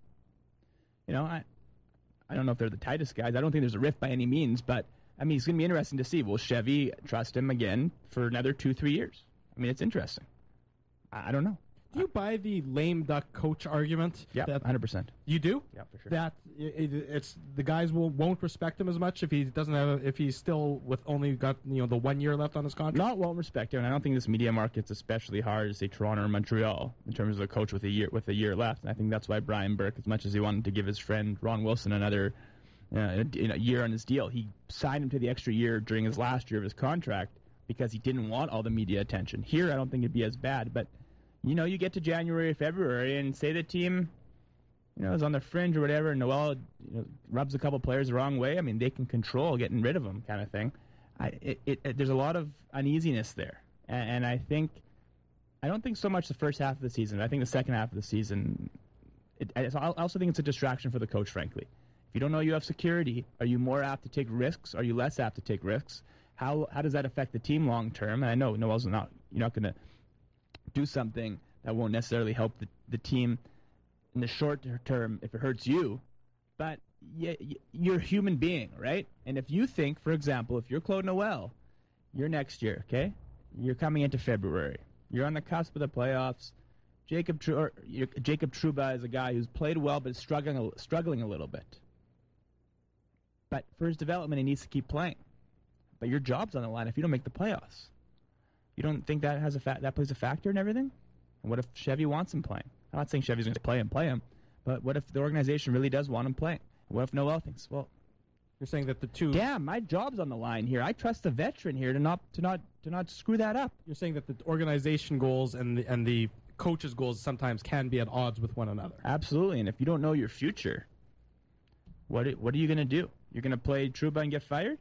Speaker 3: I don't know if they're the tightest guys. I don't think there's a rift by any means, but I mean, it's going to be interesting to see. Will Chevy trust him again for another 2-3 years? I mean, it's interesting. I don't know.
Speaker 1: Do you buy the lame duck coach argument?
Speaker 3: Yeah, 100%.
Speaker 1: You do?
Speaker 3: Yeah, for sure.
Speaker 1: That it's the guys won't respect him as much if he doesn't have if he's still with only got the 1 year left on his contract.
Speaker 3: Not won't respect him, and I don't think this media market's especially hard as say Toronto or Montreal in terms of a coach with a year left. And I think that's why Brian Burke, as much as he wanted to give his friend Ron Wilson another year on his deal, he signed him to the extra year during his last year of his contract because he didn't want all the media attention. Here, I don't think it'd be as bad, but you get to January, February, and say the team, is on the fringe or whatever, and Noel, rubs a couple players the wrong way. I mean, they can control getting rid of them, kind of thing. There's a lot of uneasiness there, and I don't think so much the first half of the season. I think the second half of the season. I also think it's a distraction for the coach, frankly. If you don't know you have security, are you more apt to take risks? Are you less apt to take risks? How does that affect the team long term? And I know Noel's you're not going to do something that won't necessarily help the team in the short term if it hurts you. But you're a human being, right? And if you think, for example, if you're Claude Noel, you're next year, okay? You're coming into February. You're on the cusp of the playoffs. Jacob Trouba is a guy who's played well but is struggling a little bit. But for his development, he needs to keep playing. But your job's on the line if you don't make the playoffs. You don't think that that plays a factor in everything? And what if Chevy wants him playing? I'm not saying Chevy's going to play him, but what if the organization really does want him playing? What if Noel thinks, well,
Speaker 1: you're saying that the two...
Speaker 3: Damn, my job's on the line here. I trust the veteran here to not screw that up.
Speaker 1: You're saying that the organization goals and the coach's goals sometimes can be at odds with one another.
Speaker 3: Absolutely, and if you don't know your future, what are you going to do? You're going to play Trouba and get fired?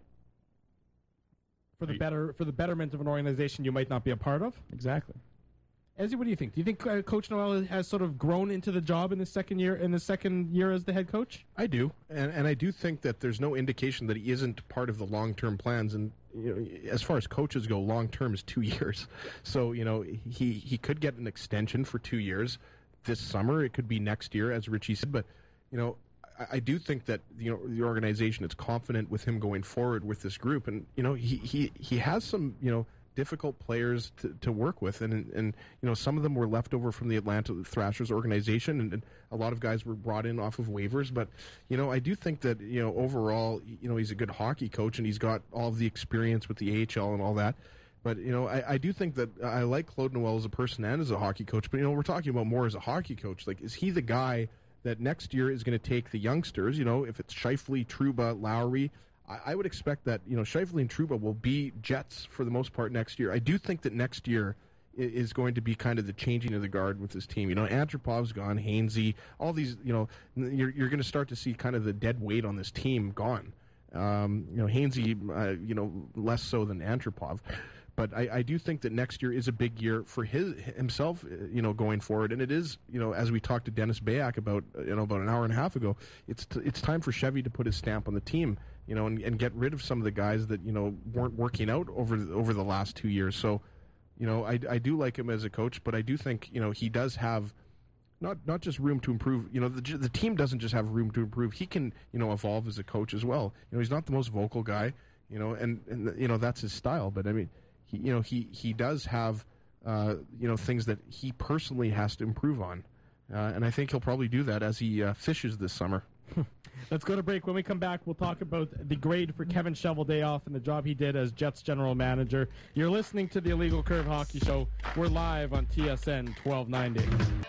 Speaker 1: For the betterment of an organization you might not be a part of?
Speaker 3: Exactly.
Speaker 1: Ezzy, what do you think? Do you think Coach Noel has sort of grown into the job in his second year as the head coach?
Speaker 2: I do, and I do think that there's no indication that he isn't part of the long-term plans. And as far as coaches go, long-term is 2 years. So he could get an extension for 2 years this summer. It could be next year, as Richie said. But I do think that the organization is confident with him going forward with this group, and he has some difficult players to work with, and some of them were left over from the Atlanta Thrashers organization, and a lot of guys were brought in off of waivers. But I do think that overall he's a good hockey coach, and he's got all of the experience with the AHL and all that. But I do think that I like Claude Noel as a person and as a hockey coach. But we're talking about more as a hockey coach. Like, is he the guy that next year is going to take the youngsters? If it's Scheifele, Trouba, Lowry, I would expect that Scheifele and Trouba will be Jets for the most part next year. I do think that next year is going to be kind of the changing of the guard with this team. Antropov's gone, Hainsey, all these. You're going to start to see kind of the dead weight on this team gone. Hainsey, less so than Antropov. But I do think that next year is a big year for himself, going forward. And it is, as we talked to Dennis Bayak about an hour and a half ago, it's time for Chevy to put his stamp on the team, and get rid of some of the guys that, weren't working out over the last 2 years. So, I do like him as a coach, but I do think, he does have not just room to improve. The team doesn't just have room to improve. He can, evolve as a coach as well. He's not the most vocal guy, and that's his style. But I mean, he does have things that he personally has to improve on, and I think he'll probably do that as he fishes this summer.
Speaker 1: Let's go to break. When we come back, we'll talk about the grade for Kevin Shoveldayoff and the job he did as Jets general manager. You're listening to the Illegal Curve Hockey Show. We're live on TSN 1290.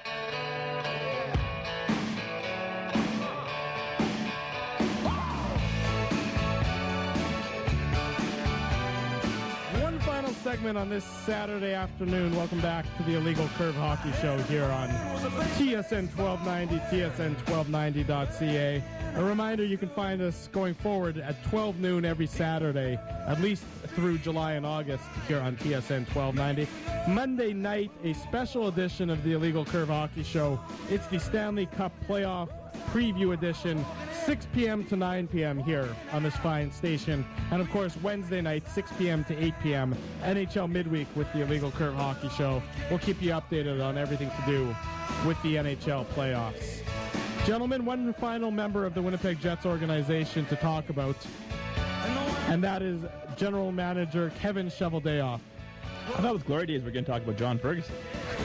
Speaker 1: One final segment on this Saturday afternoon. Welcome back to the Illegal Curve Hockey Show here on TSN 1290, TSN1290.ca. A reminder, you can find us going forward at 12 noon every Saturday, at least through July and August here on TSN 1290. Monday night, a special edition of the Illegal Curve Hockey Show. It's the Stanley Cup Playoff Preview Edition, 6 p.m. to 9 p.m. here on this fine station. And, of course, Wednesday night, 6 p.m. to 8 p.m., NHL Midweek with the Illegal Curve Hockey Show. We'll keep you updated on everything to do with the NHL playoffs. Gentlemen, one final member of the Winnipeg Jets organization to talk about, and that is General Manager Kevin Shoveldayoff.
Speaker 3: I thought with Glory Days we're going to talk about John Ferguson.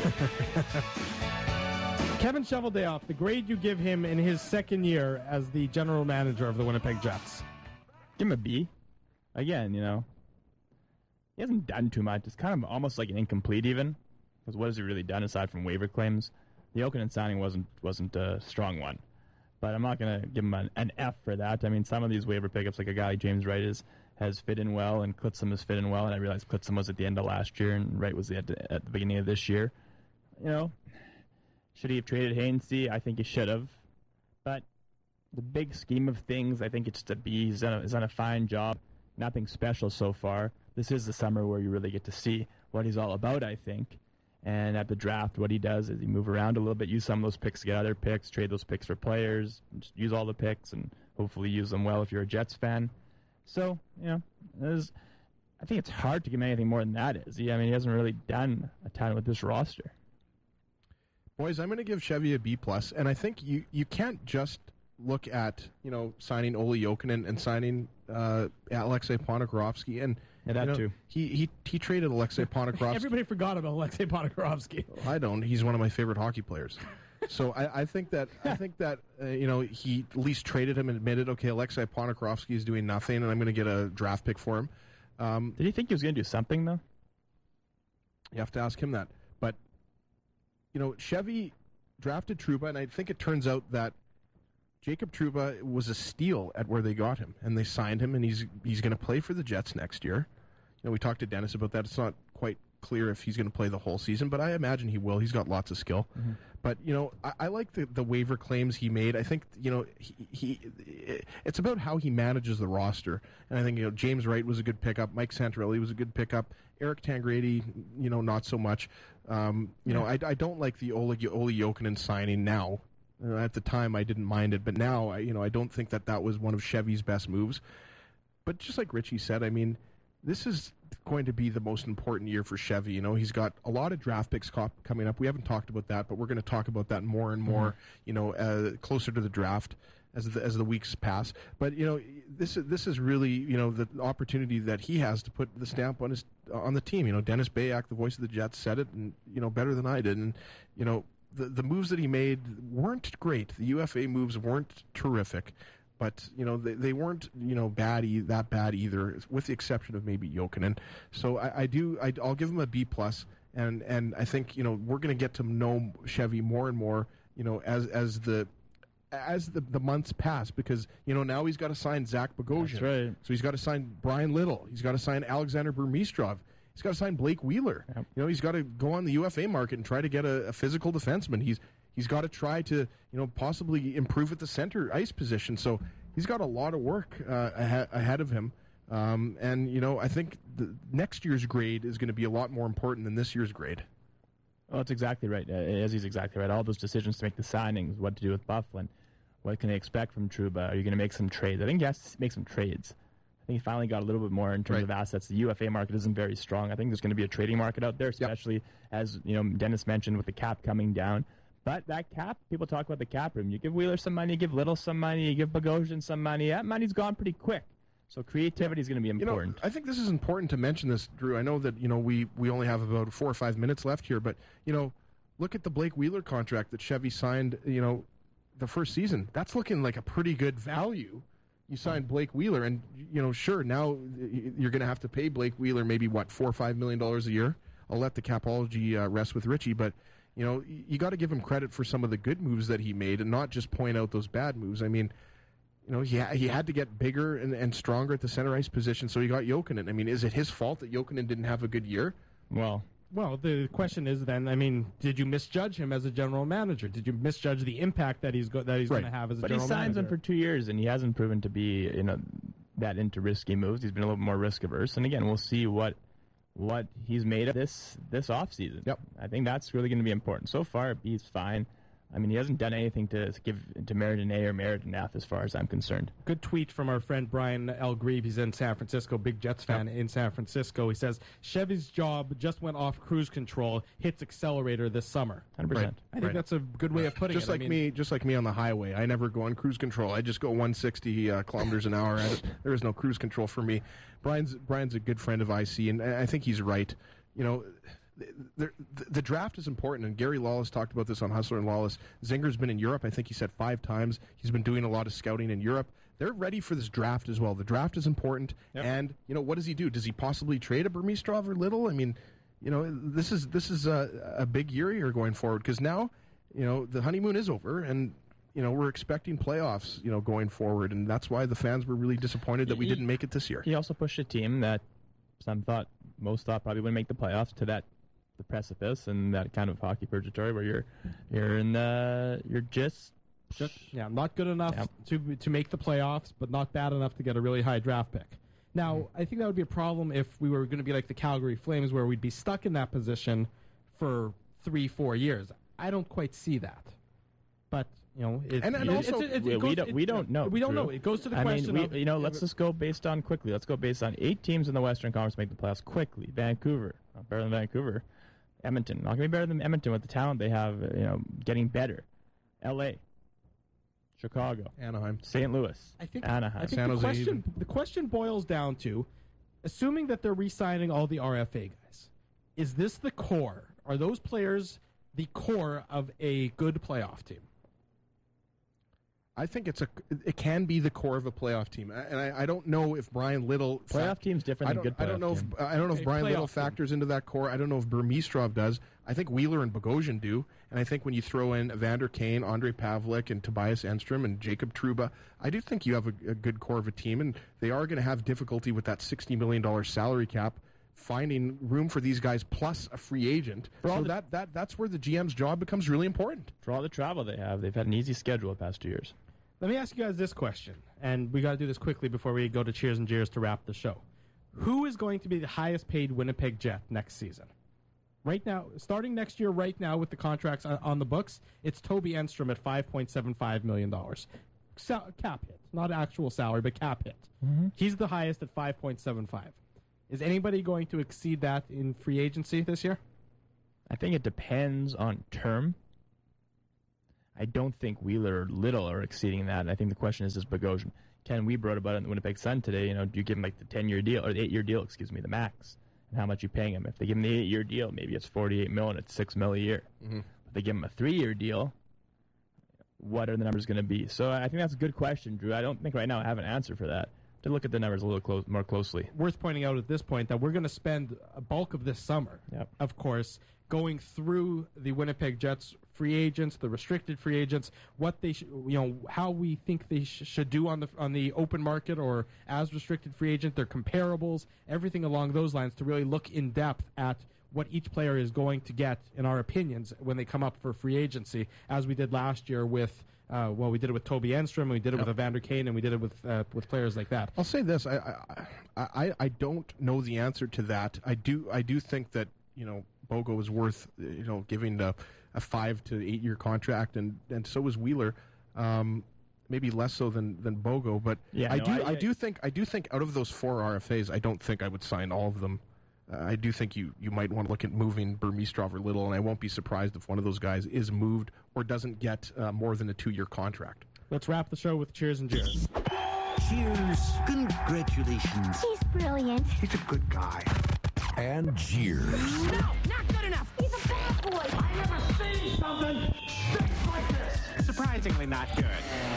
Speaker 1: Kevin Shoveldayoff, the grade you give him in his second year as the general manager of the Winnipeg Jets.
Speaker 3: Give him a B. Again, he hasn't done too much. It's kind of almost like an incomplete even, because what has he really done aside from waiver claims? The Okinen signing wasn't a strong one, but I'm not going to give him an F for that. I mean, some of these waiver pickups, like a guy like James Wright has fit in well, and Klitzum has fit in well, and I realized Klitzum was at the end of last year, and Wright was at the beginning of this year. Should he have traded Hainsey? I think he should have, but the big scheme of things, I think it's just a B. He's done a fine job. Nothing special so far. This is the summer where you really get to see what he's all about, I think. And at the draft, what he does is he move around a little bit, use some of those picks to get other picks, trade those picks for players, just use all the picks, and hopefully use them well if you're a Jets fan. So, I think it's hard to give him anything more than that is. He hasn't really done a ton with this roster.
Speaker 2: Boys, I'm going to give Chevy a B+, and I think you can't just look at, signing Olli Jokinen and signing Alexei Ponikarovsky, and
Speaker 3: too.
Speaker 2: He traded Alexei Ponikarovsky.
Speaker 1: Everybody forgot about Alexei Ponikarovsky.
Speaker 2: I don't. He's one of my favorite hockey players. So I think that he at least traded him and admitted, okay, Alexei Ponikarovsky is doing nothing, and I'm going to get a draft pick for him.
Speaker 3: Did he think he was going to do something though?
Speaker 2: You have to ask him that. But Chevy drafted Trouba, and I think it turns out that Jacob Trouba was a steal at where they got him, and they signed him, and he's going to play for the Jets next year. We talked to Dennis about that. It's not quite clear if he's going to play the whole season, but I imagine he will. He's got lots of skill. Mm-hmm. But, I like the waiver claims he made. I think, it's about how he manages the roster. And I think, James Wright was a good pickup. Mike Santorelli was a good pickup. Eric Tangradi, not so much. I don't like the Olli Jokinen signing now. At the time, I didn't mind it, but now, I don't think that was one of Chevy's best moves. But just like Richie said, this is going to be the most important year for Chevy. He's got a lot of draft picks coming up. We haven't talked about that, but we're going to talk about that more and more, closer to the draft as the weeks pass. But this is really the opportunity that he has to put the stamp on the team. Dennis Bayak, the voice of the Jets, said it, and better than I did. And the moves that he made weren't great. The UFA moves weren't terrific, but they weren't that bad either, with the exception of maybe Jokinen. So I'll give him a B+, and I think we're going to get to know Chevy more and more as the months pass, because now he's got to sign Zach Bogosian.
Speaker 3: That's right.
Speaker 2: So he's got to sign Brian Little. He's got to sign Alexander Burmistrov. He's got to sign Blake Wheeler. Yep. He's got to go on the UFA market and try to get a physical defenseman. He's got to try to possibly improve at the center ice position. So he's got a lot of work ahead of him. And I think the next year's grade is going to be a lot more important than this year's grade.
Speaker 3: Oh, that's exactly right. He's exactly right. All those decisions to make the signings, what to do with Byfuglien, what can they expect from Trouba? Are you going to make some trades? I think he has to make some trades. I think he finally got a little bit more in terms of assets. The UFA market isn't very strong. I think there's going to be a trading market out there, especially as Dennis mentioned with the cap coming down. But that cap, people talk about the cap room. You give Wheeler some money, you give Little some money, you give Bogosian some money. That money's gone pretty quick. So creativity is going to be important.
Speaker 2: I think this is important to mention this, Drew. I know that we only have about 4 or 5 minutes left here, but look at the Blake Wheeler contract that Chevy signed the first season, that's looking like a pretty good value. You signed Blake Wheeler, and sure, now you're going to have to pay Blake Wheeler maybe $4 or $5 million a year. I'll let the capology rest with Richie, but you got to give him credit for some of the good moves that he made, and not just point out those bad moves. I mean, he had to get bigger and stronger at the center ice position, so he got Jokinen. I mean, is it his fault that Jokinen didn't have a good year?
Speaker 1: Well, the question is then, I mean, did you misjudge him as a general manager? Did you misjudge the impact that he's going to have as a general manager?
Speaker 3: But he signs him for 2 years, and he hasn't proven to be that into risky moves. He's been a little more risk averse. And again, we'll see what he's made of this offseason.
Speaker 2: Yep.
Speaker 3: I think that's really going to be important. So far, he's fine. I mean, he hasn't done anything to give to Meriden A or Meriden F as far as I'm concerned. Good
Speaker 1: tweet from our friend Brian L. Grieve. He's in San Francisco, big Jets fan in San Francisco. He says, Chevy's job just went off cruise control, hits accelerator this summer.
Speaker 3: 100%.
Speaker 2: Right.
Speaker 1: I think that's a good way of putting
Speaker 2: it. Just like me on the highway. I never go on cruise control. I just go 160 kilometers an hour. There is no cruise control for me. Brian's a good friend of IC, and I think he's right. The draft is important, and Gary Lawless talked about this on Hustler and Lawless. Zinger's been in Europe, I think he said 5 times. He's been doing a lot of scouting in Europe. They're ready for this draft as well. The draft is important, and what does he do? Does he possibly trade a Burmistrov or Little? I mean, this is a big year here going forward, because now, the honeymoon is over, and we're expecting playoffs, going forward, and that's why the fans were really disappointed that we didn't make it this year.
Speaker 3: He also pushed a team that most thought probably wouldn't make the playoffs to the precipice and that kind of hockey purgatory where you're just
Speaker 1: not good enough to make the playoffs, but not bad enough to get a really high draft pick. Now, I think that would be a problem if we were going to be like the Calgary Flames, where we'd be stuck in that position for 3-4 years. I don't quite see that, but we don't know. We don't know. It goes to the question.
Speaker 3: Let's just go based on quickly. Let's go based on 8 teams in the Western Conference make the playoffs quickly. Vancouver, not better than Vancouver. Edmonton, not going to be better than Edmonton with the talent they have. Getting better. L.A., Chicago,
Speaker 2: Anaheim,
Speaker 3: St. Louis, Anaheim,
Speaker 1: San Jose. The question boils down to, assuming that they're re-signing all the RFA guys, is this the core? Are those players the core of a good playoff team?
Speaker 2: I think it can be the core of a playoff team, and I don't know if Brian Little
Speaker 3: playoff team's different than good playoff team.
Speaker 2: I don't know if Brian Little factors into that core. I don't know if Burmistrov does. I think Wheeler and Bogosian do, and I think when you throw in Evander Kane, Andrei Pavlik, and Tobias Enstrom and Jacob Trouba, I do think you have a good core of a team, and they are going to have difficulty with that $60 million salary cap, finding room for these guys plus a free agent. That's where the GM's job becomes really important.
Speaker 3: For all the travel they have, they've had an easy schedule the past 2 years.
Speaker 1: Let me ask you guys this question, and we got to do this quickly before we go to Cheers and Jeers to wrap the show. Who is going to be the highest paid Winnipeg Jet next season? Right now, starting next year, right now with the contracts on the books, it's Toby Enstrom at $5.75 million. Cap hit, not actual salary, but cap hit. Mm-hmm. He's the highest at 5.75. Is anybody going to exceed that in free agency this year?
Speaker 3: I think it depends on term. I don't think Wheeler or Little are exceeding that. I think the question is Bogosian. Ken Weeb wrote about it in the Winnipeg Sun today. Do you give him like the 10-year deal or the 8-year deal, the max, and how much you paying him? If they give him the 8-year deal, maybe it's $48 million, it's $6 million a year. Mm-hmm. If they give him a 3-year deal, what are the numbers going to be? So I think that's a good question, Drew. I don't think right now I have an answer for that. To look at the numbers a little more closely.
Speaker 1: Worth pointing out at this point that we're going to spend a bulk of this summer, of course, going through the Winnipeg Jets free agents, the restricted free agents, what they how we think they should do on the open market or as restricted free agent, their comparables, everything along those lines, to really look in depth at what each player is going to get, in our opinions, when they come up for free agency, as we did last year with. We did it with Toby Enstrom, we did it with Evander Kane, and we did it with players like that.
Speaker 2: I'll say this: I don't know the answer to that. I do think that Bogo is worth giving a 5 to 8 year contract, and so is Wheeler. Maybe less so than Bogo, but I do think out of those 4 RFAs, I don't think I would sign all of them. I do think you might want to look at moving Burmistrov or Little, and I won't be surprised if one of those guys is moved or doesn't get more than a 2-year contract.
Speaker 1: Let's wrap the show with Cheers and Jeers.
Speaker 6: Cheers. Congratulations.
Speaker 7: He's brilliant.
Speaker 6: He's a good guy.
Speaker 8: And Jeers.
Speaker 7: No, not good enough. He's a bad boy.
Speaker 9: I never seen something like this.
Speaker 10: Surprising.
Speaker 6: disgustingly not good.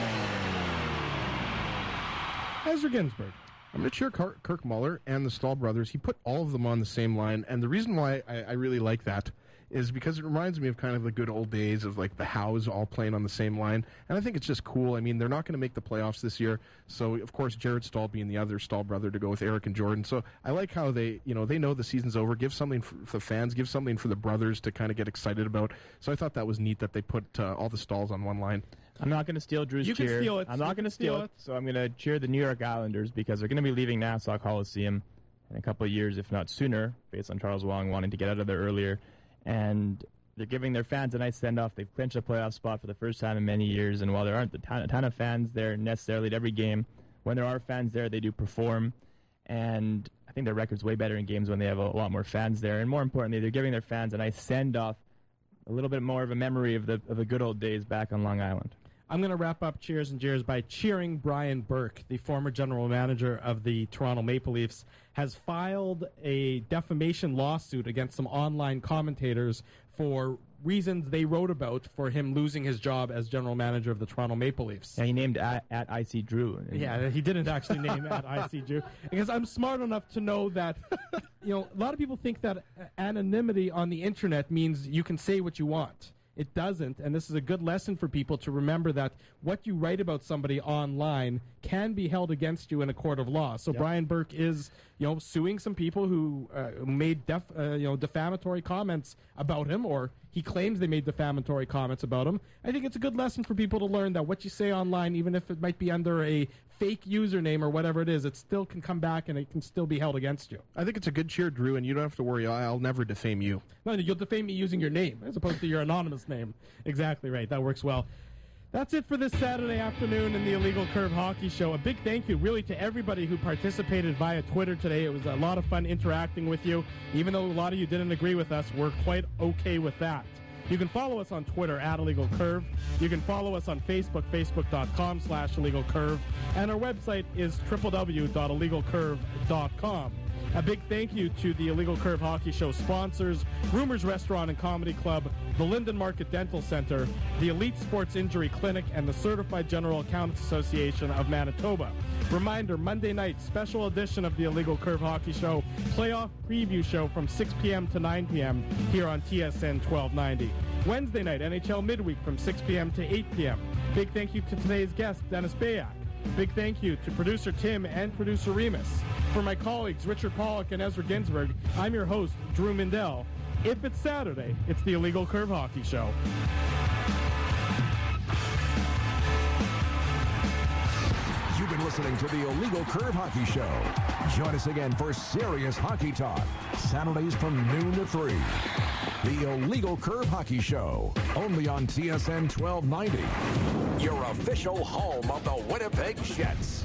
Speaker 1: Ezra Ginsburg.
Speaker 2: I'm going to cheer Kirk Muller and the Stahl brothers. He put all of them on the same line, and the reason why I really like that is because it reminds me of kind of the good old days of like the Hows all playing on the same line, and I think it's just cool. I mean, they're not going to make the playoffs this year, so of course Jared Stahl being the other Stahl brother to go with Eric and Jordan. So I like how they know the season's over. Give something for the fans, give something for the brothers to kind of get excited about. So I thought that was neat that they put all the Stahls on one line.
Speaker 3: I'm not going to steal Drew's
Speaker 1: You can
Speaker 3: cheer.
Speaker 1: steal it.
Speaker 3: I'm not going to steal it. So I'm going to cheer the New York Islanders because they're going to be leaving Nassau Coliseum in a couple of years, if not sooner, based on Charles Wong wanting to get out of there earlier. And they're giving their fans a nice send-off. They've clinched a playoff spot for the first time in many years. And while there aren't a ton of fans there necessarily at every game, when there are fans there, they do perform. And I think their record's way better in games when they have a lot more fans there. And more importantly, they're giving their fans a nice send-off, a little bit more of a memory of the good old days back on Long Island.
Speaker 1: I'm going to wrap up Cheers and Jeers by cheering Brian Burke, the former general manager of the Toronto Maple Leafs, has filed a defamation lawsuit against some online commentators for reasons they wrote about for him losing his job as general manager of the Toronto Maple Leafs.
Speaker 3: Yeah, he named at IC Drew.
Speaker 1: Yeah, he didn't actually name at IC Drew. Because I'm smart enough to know that, a lot of people think that anonymity on the internet means you can say what you want. It doesn't, and this is a good lesson for people to remember that what you write about somebody online can be held against you in a court of law. So Brian Burke is, suing some people who made defamatory comments about him, or he claims they made defamatory comments about him. I think it's a good lesson for people to learn that what you say online, even if it might be under a fake username or whatever it is, it still can come back and it can still be held against you.
Speaker 2: I think it's a good cheer, Drew, and you don't have to worry. I'll never defame you.
Speaker 1: No, you'll defame me using your name as opposed to your anonymous name. Exactly right. That works well. That's it for this Saturday afternoon in the Illegal Curve Hockey Show. A big thank you, really, to everybody who participated via Twitter today. It was a lot of fun interacting with you. Even though a lot of you didn't agree with us, we're quite okay with that. You can follow us on Twitter at Illegal Curve. You can follow us on Facebook, facebook.com/Illegal Curve. And our website is www.illegalcurve.com. A big thank you to the Illegal Curve Hockey Show sponsors, Rumors Restaurant and Comedy Club, the Linden Market Dental Center, the Elite Sports Injury Clinic, and the Certified General Accountants Association of Manitoba. Reminder, Monday night, special edition of the Illegal Curve Hockey Show, playoff preview show from 6 p.m. to 9 p.m. here on TSN 1290. Wednesday night, NHL Midweek from 6 p.m. to 8 p.m. Big thank you to today's guest, Dennis Bayak. Big thank you to producer Tim and producer Remus. For my colleagues, Richard Pollock and Ezra Ginsburg, I'm your host, Drew Mindell. If it's Saturday, it's the Illegal Curve Hockey Show.
Speaker 8: You've been listening to the Illegal Curve Hockey Show. Join us again for serious hockey talk, Saturdays from noon to 3. The Illegal Curve Hockey Show, only on TSN 1290. Your official home of the Winnipeg Jets.